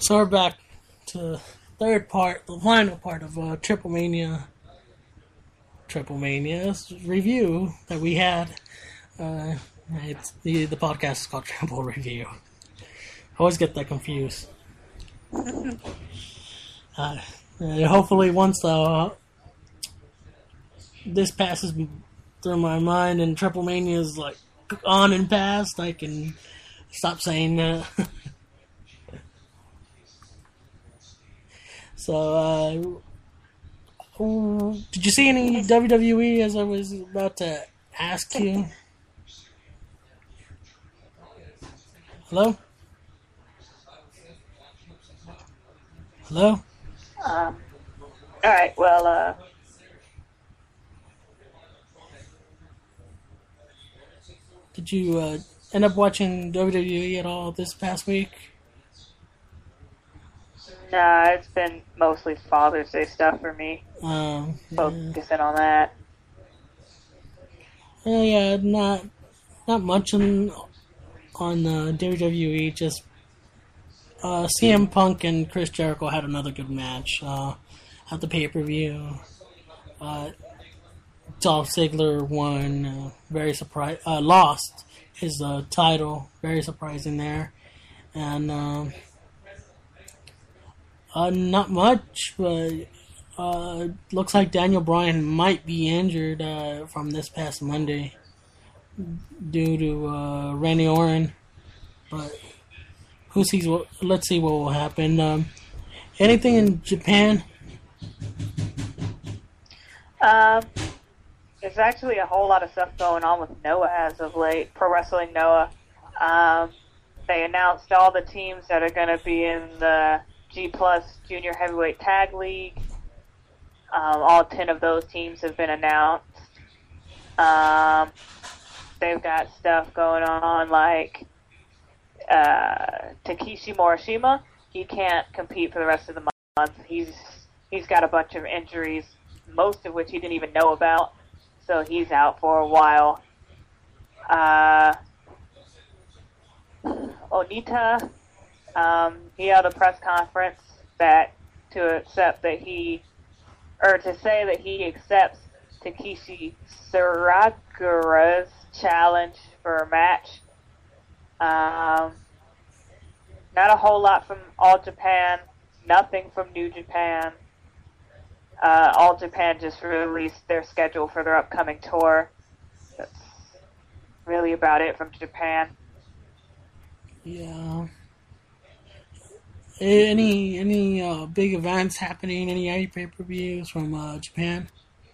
So we're back to the third part, the final part of Triple Mania's review that we had. It's the podcast is called Triple Review. I always get that confused. Hopefully, once this passes through my mind and Triple Mania is like on and past, I can stop saying that. So, did you see any WWE as I was about to ask you? Hello? Hello? Alright, well, Did you end up watching WWE at all this past week? nah, it's been mostly Father's Day stuff for me. Yeah. Focusing on that. Yeah, not much on WWE. Just CM Punk and Chris Jericho had another good match at the pay-per-view. Dolph Ziggler won. Lost his title. Very surprising there, and not much, but looks like Daniel Bryan might be injured from this past Monday due to Randy Orton. But let's see what will happen. Anything in Japan? There's actually a whole lot of stuff going on with Noah as of late. Pro Wrestling Noah. They announced all the teams that are going to be in the G Plus Junior Heavyweight Tag League. All 10 of those teams have been announced. They've got stuff going on like Takeshi Morishima. He can't compete for the rest of the month. He's got a bunch of injuries, most of which he didn't even know about. So he's out for a while. Onita, he held a press conference to say that he accepts Takeshi Saragura's challenge for a match. Not a whole lot from All Japan, nothing from New Japan. All Japan just released their schedule for their upcoming tour. That's really about it from Japan. Yeah. Any big events happening? Any pay-per-views from Japan?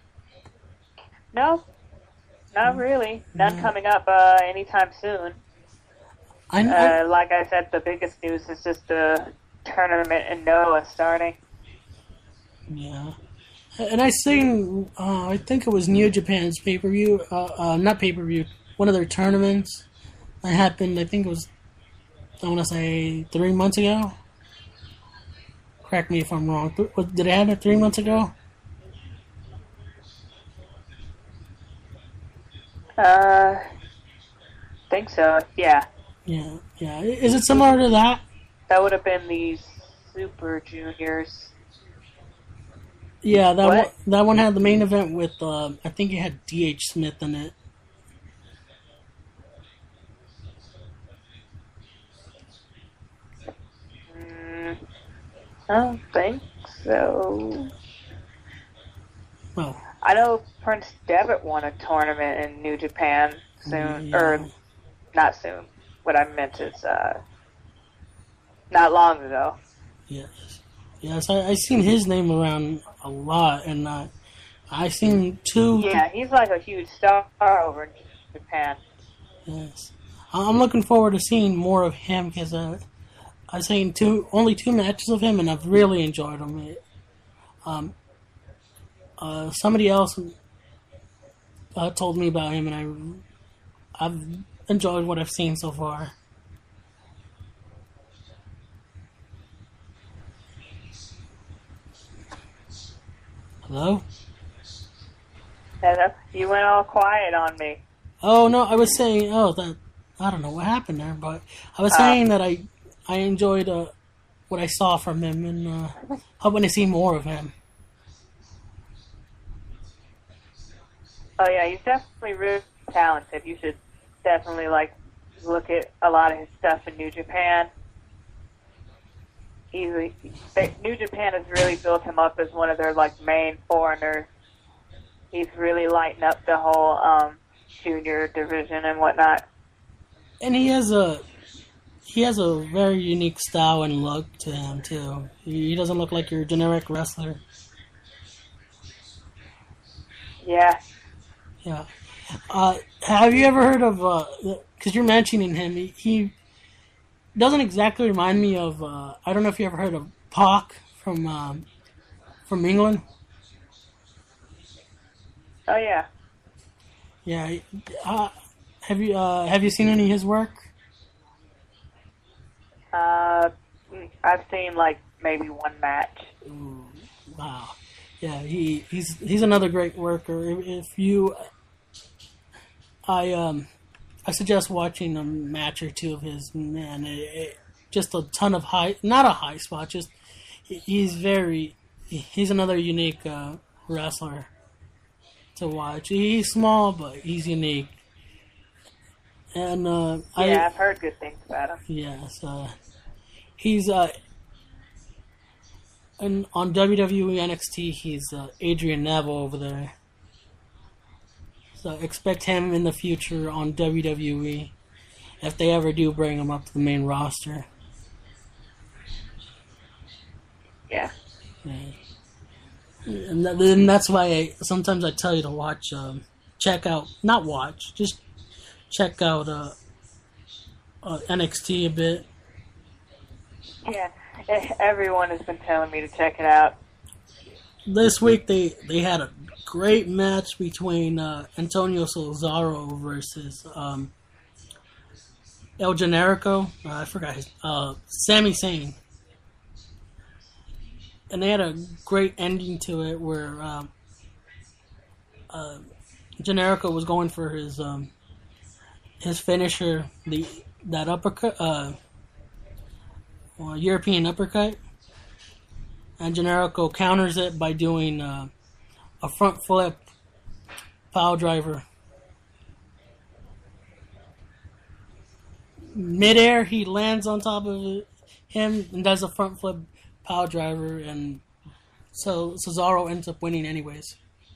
No, not really. None coming up anytime soon. Like I said, the biggest news is just the tournament in Noah starting. Yeah. And I seen, I think it was New Japan's pay-per-view, not pay-per-view, one of their tournaments that happened, I think it was, I want to say 3 months ago. Correct me if I'm wrong. Did it happen 3 months ago? Think so, yeah. Yeah. Is it similar to that? That would have been the Super Juniors. Yeah, that one had the main event with, I think it had D.H. Smith in it. I don't think so. Oh. I know Prince Devitt won a tournament in New Japan soon, Yeah. or not soon. What I meant is not long ago. Yes, I seen his name around a lot, and I seen two. Yeah, he's like a huge star over in Japan. Yes, I'm looking forward to seeing more of him because I've seen only two matches of him, and I've really enjoyed them. Somebody else told me about him, and I've enjoyed what I've seen so far. Hello? Hello? You went all quiet on me. Oh no, I was saying. I don't know what happened there, but I was saying that I enjoyed what I saw from him, and hoping to see more of him. Oh yeah, he's definitely really talented. You should definitely look at a lot of his stuff in New Japan. New Japan has really built him up as one of their main foreigners. He's really lighting up the whole junior division and whatnot. And he has a very unique style and look to him too. He doesn't look like your generic wrestler. Yeah. Yeah. Have you ever heard of? Because you're mentioning him, he doesn't exactly remind me of. I don't know if you ever heard of Pac from England. Oh yeah. Yeah. Have you seen any of his work? I've seen maybe one match. Ooh, wow. Yeah, he's another great worker. If you, I suggest watching a match or two of his. Man, just a ton of not a high spot. Just he's another unique wrestler to watch. He's small, but he's unique. And I've heard good things about him. Yes, he's and on WWE NXT, he's Adrian Neville over there. So expect him in the future on WWE if they ever do bring him up to the main roster. Yeah. And that's why sometimes I tell you to watch, check out NXT a bit. Yeah, everyone has been telling me to check it out. This week they had a great match between Antonio Cesaro versus El Generico. I forgot his Sami Zayn. And they had a great ending to it where Generico was going for his finisher, that uppercut, European uppercut, and Generico counters it by doing a front flip pile driver. Midair, he lands on top of him and does a front flip pile driver, and so Cesaro ends up winning anyways.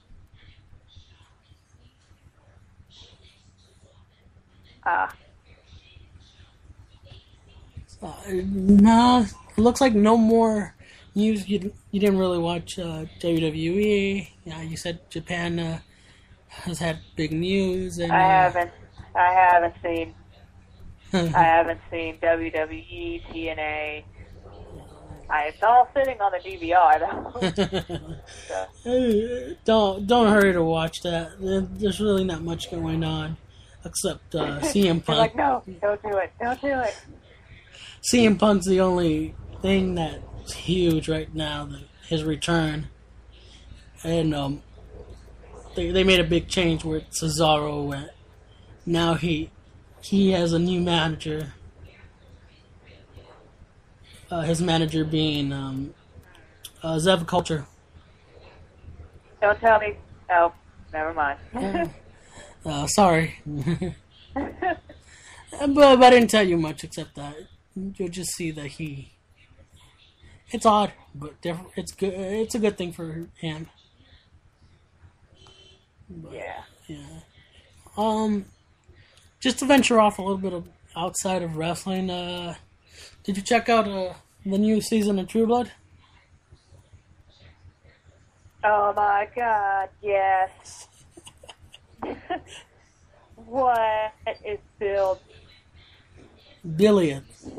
No, it looks like no more news. You didn't really watch WWE. Yeah, you said Japan has had big news, and I haven't seen WWE, TNA. It's all sitting on the DVR though. Don't hurry to watch that. There's really not much going on except CM Punk. No, don't do it. CM Punk's the only thing that's huge right now, his return. And they made a big change where Cesaro went. Now he has a new manager. His manager being Zev Culture. Don't tell me. Oh, never mind. Sorry. But I didn't tell you much except that. You'll just see that it's odd, but different. It's good. It's a good thing for him. But, yeah. Just to venture off a little bit outside of wrestling, did you check out the new season of True Blood? Oh my God! Yes. What is Bill? Billion.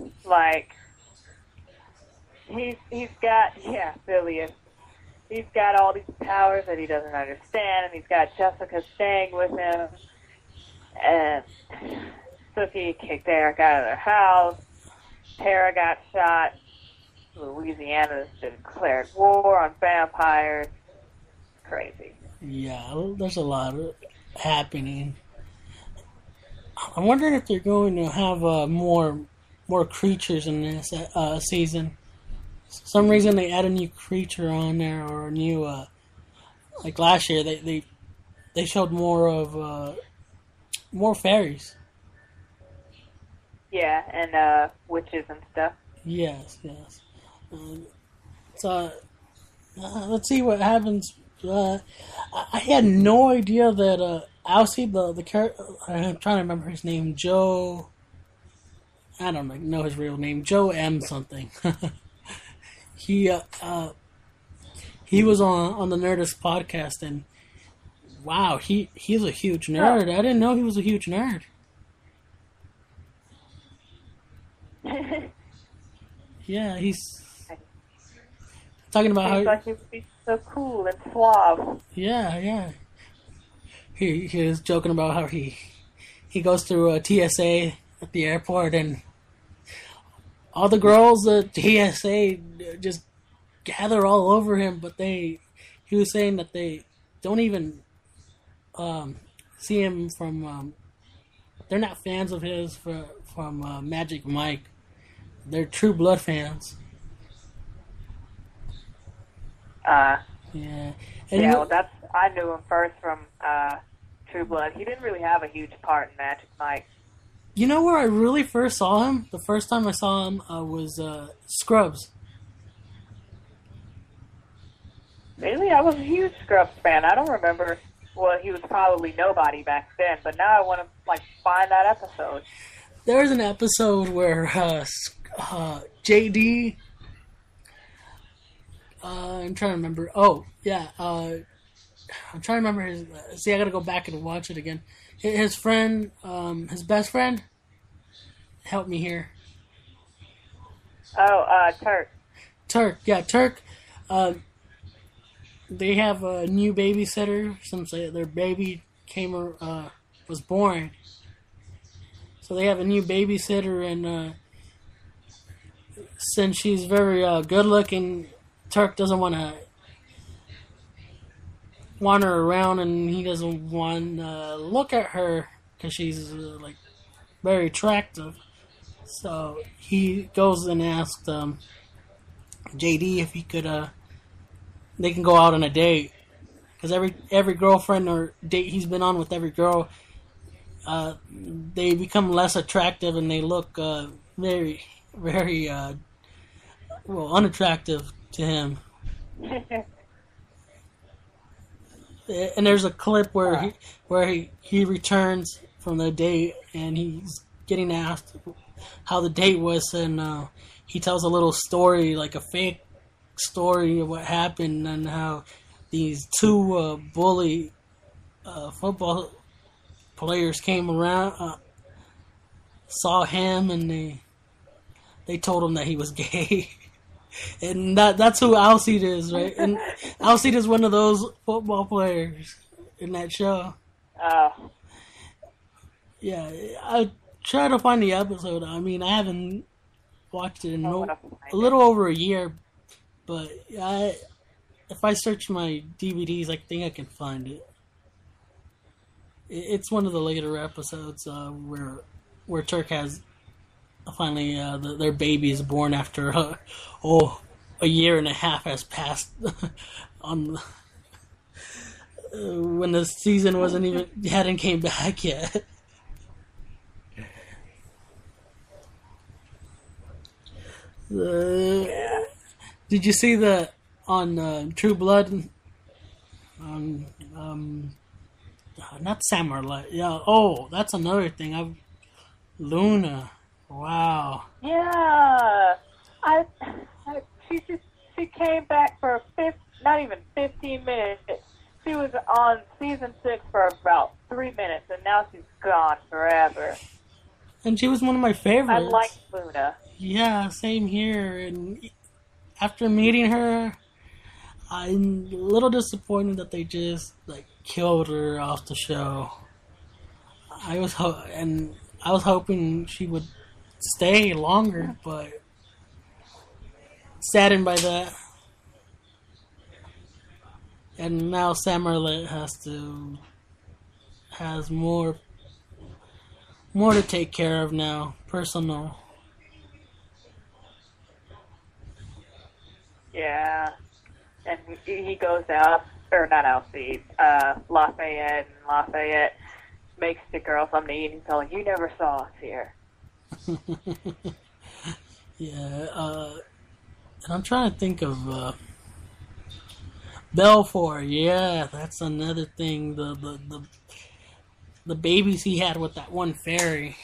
He's got Billion. He's got all these powers that he doesn't understand, and he's got Jessica staying with him, and Sookie kicked Eric out of their house. Tara got shot. Louisiana's declared war on vampires. Crazy. Yeah, there's a lot happening. I'm wondering if they're going to have more creatures in this season. For some reason they add a new creature on there or a new like last year they showed more of more fairies. Yeah, and witches and stuff. Yes. So let's see what happens. I had no idea that Alcee, the character, I'm trying to remember his name, Joe. I don't know his real name, Joe M something. he was on the Nerdist podcast, and wow, he's a huge nerd. I didn't know he was a huge nerd. Yeah, he's talking about Seems how like he's so cool and suave. yeah. He was joking about how he goes through a TSA at the airport, and all the girls at TSA just gather all over him, but he was saying that they don't even see him from they're not fans of his from Magic Mike. They're True Blood fans. Yeah, And well, I knew him first from True Blood. He didn't really have a huge part in Magic Mike. you know where I really first saw him? The first time I saw him was Scrubs. Really? I was a huge Scrubs fan. I don't remember. Well, he was probably nobody back then, but now I want to find that episode. There's an episode where JD. I'm trying to remember. Oh, yeah. I'm trying to remember his. See, I gotta go back and watch it again. His friend, his best friend. Help me here. Oh, Turk. Turk. Yeah, Turk. They have a new babysitter since their baby was born. So they have a new babysitter, and since she's very good looking, Turk doesn't want to wander around, and he doesn't want to look at her because she's very attractive. So he goes and asks JD if he could they can go out on a date, because every girlfriend or date he's been on with every girl, they become less attractive and they look very very unattractive to him. And there's a clip where he returns from the date and he's getting asked how the date was, and he tells a little story, like a fake story of what happened and how these two bully football players came around, saw him, and they told him that he was gay. And that's who Alcide is, right? And Alcide is one of those football players in that show. Yeah, I try to find the episode. I mean, I haven't watched it in a little over a year, but if I search my DVDs, I think I can find it. It's one of the later episodes where Turk has finally their baby is born after a year and a half has passed on when the season hadn't came back yet. Did you see on True Blood? Not Samurai. Yeah. Oh, that's another thing. Luna. Wow. Yeah. She came back for not even 15 minutes. She was on season 6 for about 3 minutes, and now she's gone forever. And she was one of my favorites. I like Luna. Yeah, same here. And after meeting her, I'm a little disappointed that they just killed her off the show. I was hoping she would stay longer, but saddened by that. And now Sam Marlette has more to take care of now, personal. Yeah. And he goes out, or not Alcide, Lafayette, and Lafayette makes the girl something to eat, and he's like, you never saw us here. Yeah, and I'm trying to think of Belfour. Yeah, that's another thing. The babies he had with that one fairy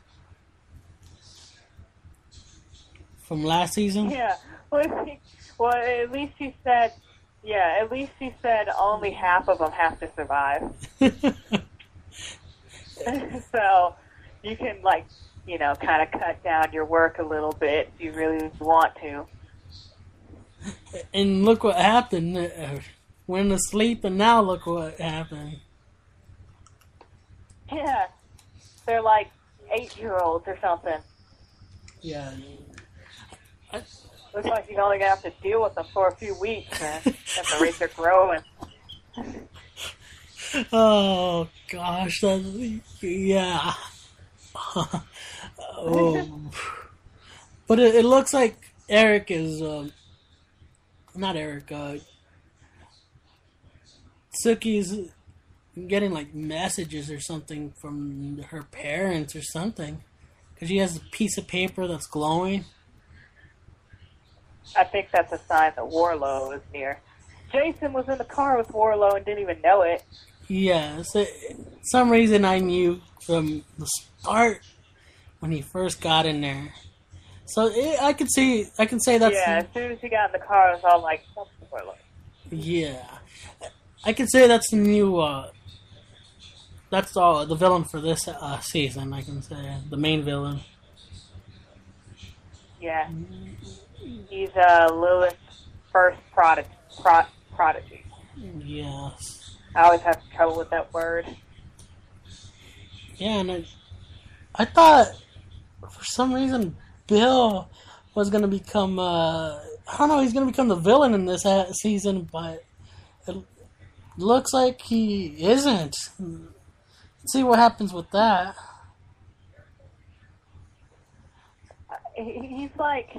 from last season. Yeah. Well, at least he said, only half of them have to survive. So you can, like, you know, kind of cut down your work a little bit if you really want to. And look what happened. Went asleep, and now look what happened. Yeah. They're like 8-year-olds or something. Yeah. Looks like you're only going to have to deal with them for a few weeks, man. At the rate they're growing. Oh gosh, yeah. Oh. But it looks like Eric is not Eric. Suki is getting like messages or something from her parents or something, because she has a piece of paper that's glowing. I think that's a sign that Warlow is near. Jason was in the car with Warlow and didn't even know it. Yeah, so some reason I knew from the start when he first got in there. So I can say that's... Yeah, as soon as he got in the car, I was all like, "That's Warlow." Yeah. I can say that's the new, that's the villain for this season, I can say. The main villain. Yeah. He's Lilith's first prodigy. Yes. I always have trouble with that word. Yeah, and I thought, for some reason, Bill was going to become, I don't know, he's going to become the villain in this season, but it looks like he isn't. Let's see what happens with that. He's like,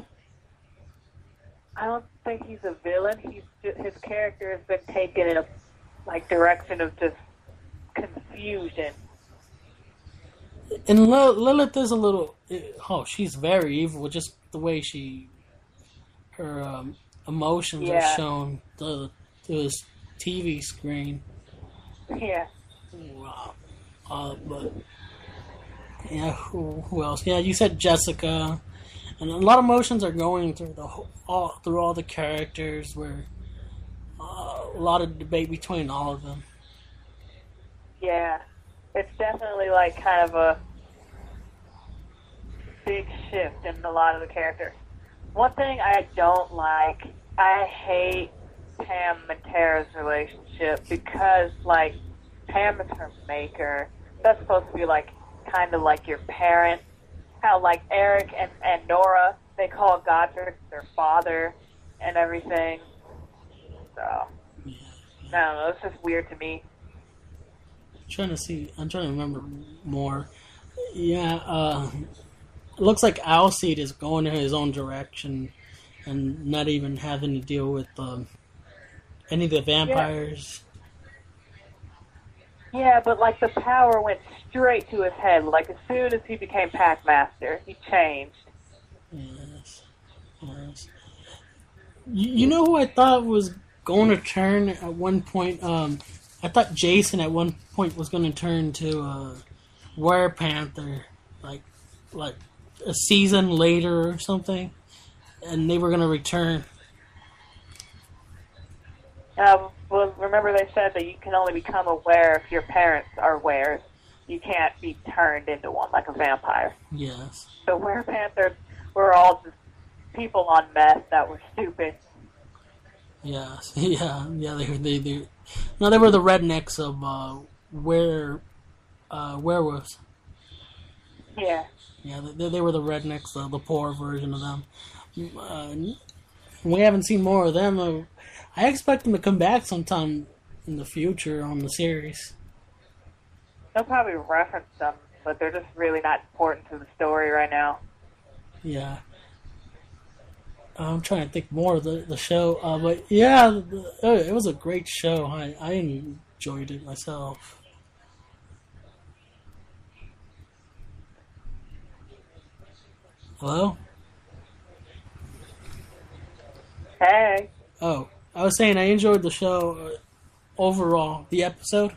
I don't think he's a villain. His character has been taken in a direction of just confusion. And Lilith is a little, she's very evil, just the way her emotions are shown to his TV screen. Yeah. But yeah, who else? Yeah, you said Jessica, and a lot of emotions are going through through all the characters. Where a lot of debate between all of them. Yeah, it's definitely like kind of a big shift in a lot of the characters. One thing I don't like, I hate Pam and Tara's relationship because, like, Pam is her maker. That's supposed to be like kind of like your parent. How like Eric and Nora, they call Godric their father and everything. So I don't know, it's just weird to me. I'm trying to remember more. Yeah, it looks like Alcide is going in his own direction and not even having to deal with any of the vampires. Yeah, but like the power went straight to his head. Like as soon as he became Packmaster, he changed. Yes. You know who I thought was going to turn at one point? I thought Jason at one point was going to turn to Werepanther, like a season later or something, and they were going to return. Well, remember they said that you can only become aware if your parents are wares. You can't be turned into one like a vampire. Yes. So Werepanthers were all just people on meth that were stupid. Yes. Yeah. They no, they were the rednecks of werewolves. Yeah. Yeah, they were the rednecks, the poor version of them. We haven't seen more of them. I expect them to come back sometime in the future on the series. They'll probably reference them, but they're just really not important to the story right now. Yeah. I'm trying to think more of the show, but yeah, it was a great show. I enjoyed it myself. Hello? Hey. Oh, I was saying I enjoyed the show overall. The episode?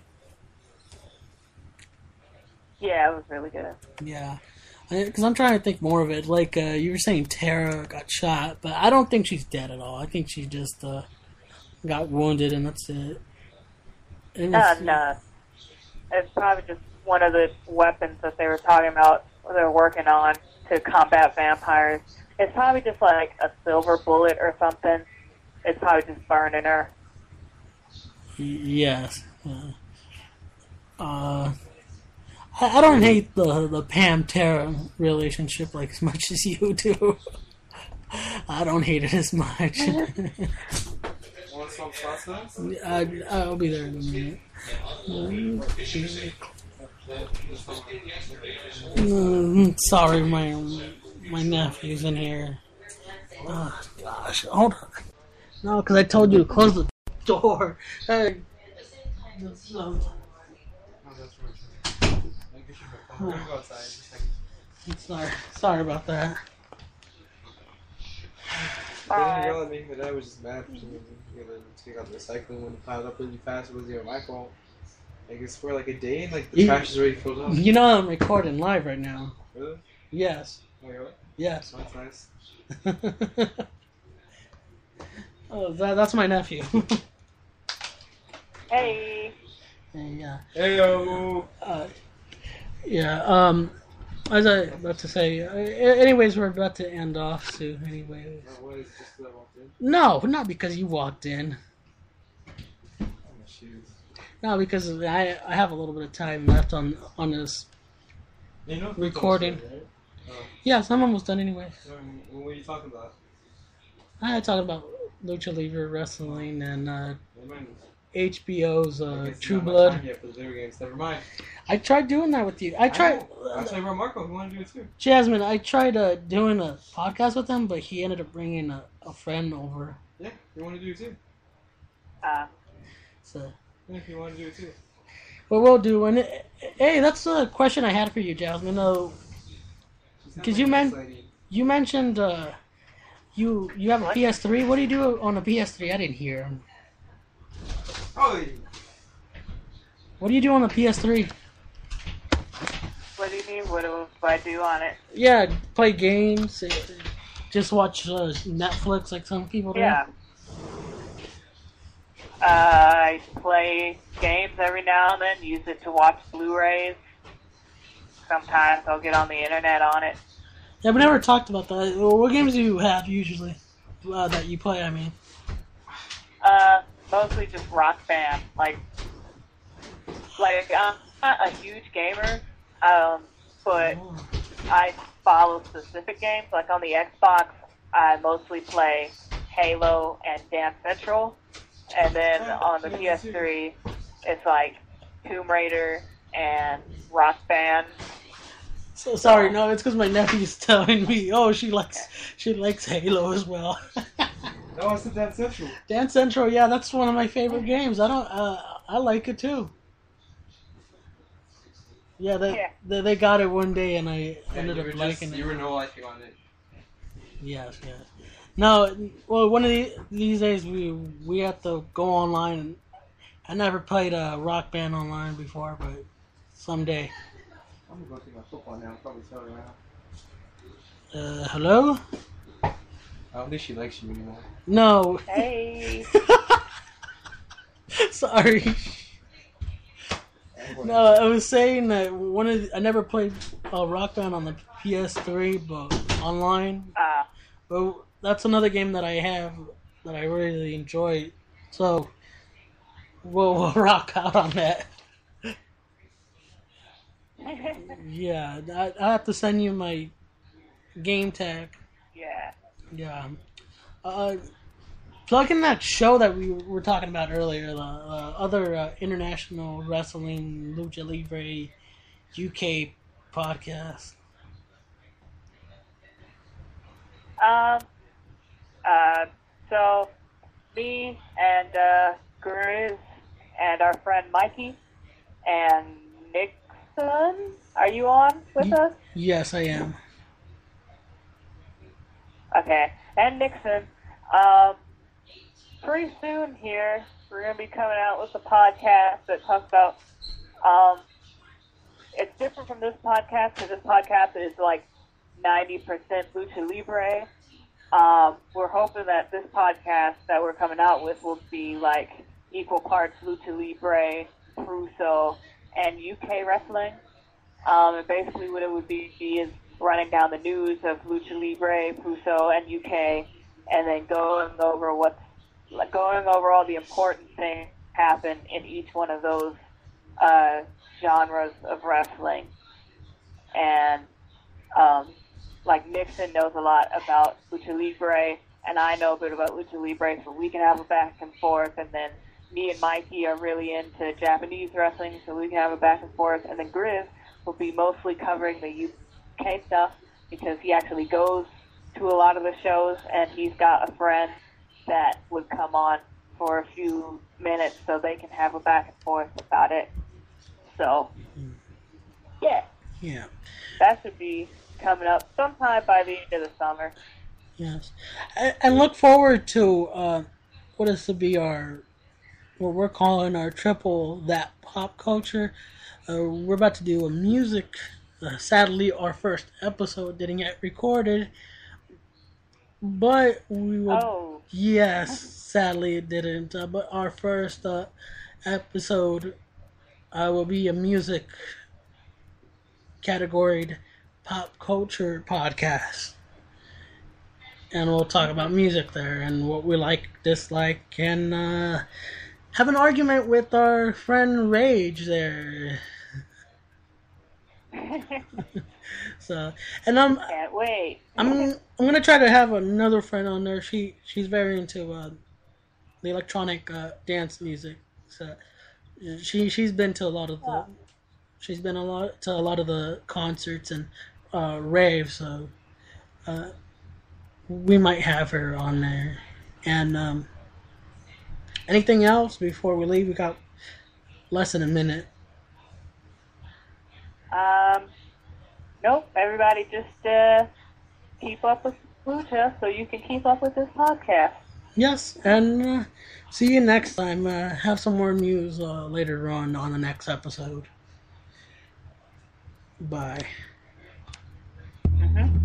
Yeah, it was really good. Yeah. Because I'm trying to think more of it. Like, you were saying Tara got shot, but I don't think she's dead at all. I think she just got wounded, and that's it. And No. It's probably just one of the weapons that they were talking about, or they're working on to combat vampires. It's probably just like a silver bullet or something. It's probably just burning her. Yes. I don't hate the Pam Tara relationship like as much as you do. I don't hate it as much. Want some sauce? I'll be there in a minute. Sorry, my nephew's in here. Oh gosh, hold on. No, because I told you to close the door. Oh, that's right. I'm gonna go outside. Just Sorry about that. I didn't yell at me, but I was just mad for some reason. You gotta take out the recycling when it piled up really fast. It wasn't even my fault. Like, it's for like a day and like the trash is already filled up. You know I'm recording live right now. Really? Yes. Oh, really? Yes. That's nice. Oh, that's my nephew. Hey. Yeah. Heyo. Yeah. As I was about to say, anyways, we're about to end off soon. Anyways. What is just that I walked in? No, not because you walked in. Oh, my shoes. No, because I have a little bit of time left on this. You know, Recording. right? Yes, I'm almost done anyways. What were you talking about? I talked about Lucha Libre Wrestling and Never mind. HBO's I guess True not much Blood. time yet for the video games. Never mind. I tried doing that with you. I tried. I'll tell you about Marco if you want to do it too. Jasmine, I tried doing a podcast with him, but he ended up bringing a friend over. Yeah, you want to do it too. So, Yeah, if you want to do it too. what we'll do, and hey, that's a question I had for you, Jasmine. Because you you mentioned you have a PS3. What do you do on a PS3? I didn't hear. Oh, What do you do on the PS3? What do you mean? What do I do on it? Yeah, play games. Just watch Netflix like some people do. Yeah. I play games every now and then, use it to watch Blu-rays. Sometimes I'll get on the internet on it. Yeah, we never talked about that. What games do you have usually that you play? I mean, Mostly just Rock Band. Like I'm not a huge gamer, but I follow specific games. Like on the Xbox, I mostly play Halo and Dance Central. And then on the PS3, it's like Tomb Raider and Rock Band. so sorry. No, it's because my nephew's telling me, oh, she likes Halo as well. no, I said Dance Central. Dance Central, yeah, that's one of my favorite games. I like it too. Yeah, they got it one day, and I ended up liking it. You were no liking on it. Yes. No, well, one of these days we have to go online. And I never played Rock Band online before, but someday. I'm gonna go take my football now. I'll probably tell her now. Hello? I don't think she likes you anymore. No. Hey. Sorry. No, I was saying that I never played Rock Band on the PS3, but online. But that's another game that I have that I really enjoy. So we'll rock out on that. Yeah, I have to send you my game tag. Yeah. Yeah. Plug in that show that we were talking about earlier, the other international wrestling Lucha Libre UK podcast. So, me and Grizz and our friend Mikey and Nixon, are you on with us? Yes, I am. Okay, and Nixon. Pretty soon here, we're going to be coming out with a podcast that talks about, it's different from this podcast because this podcast is like 90% Lucha Libre. We're hoping that this podcast that we're coming out with will be like equal parts Lucha Libre, Pruso, and UK wrestling. And basically what it would be is running down the news of Lucha Libre, Pruso, and UK, and then going over all the important things happen in each one of those genres of wrestling. And like Nixon knows a lot about Lucha Libre, and I know a bit about Lucha Libre, so we can have a back and forth. And then me and Mikey are really into Japanese wrestling, so we can have a back and forth. And then Grizz will be mostly covering the UK stuff because he actually goes to a lot of the shows, and he's got a friend that would come on for a few minutes so they can have a back and forth about it. So, yeah. Yeah. That should be coming up sometime by the end of the summer. Yes. And look forward to what is to be what we're calling our triple that pop culture. We're about to do a music. Sadly, our first episode didn't get recorded. But we will. Oh. Yes, sadly it didn't. But our first episode will be a music categoried pop culture podcast. And we'll talk about music there and what we like, dislike, and have an argument with our friend Rage there. So, and Can't wait. I'm gonna try to have another friend on there. She's very into the electronic dance music. So she's been to a lot of the to a lot of the concerts and raves. So we might have her on there. And anything else before we leave? We got less than a minute. Nope. Everybody just keep up with Lucha so you can keep up with this podcast. Yes, and see you next time. Have some more news later on the next episode. Bye. Mm-hmm.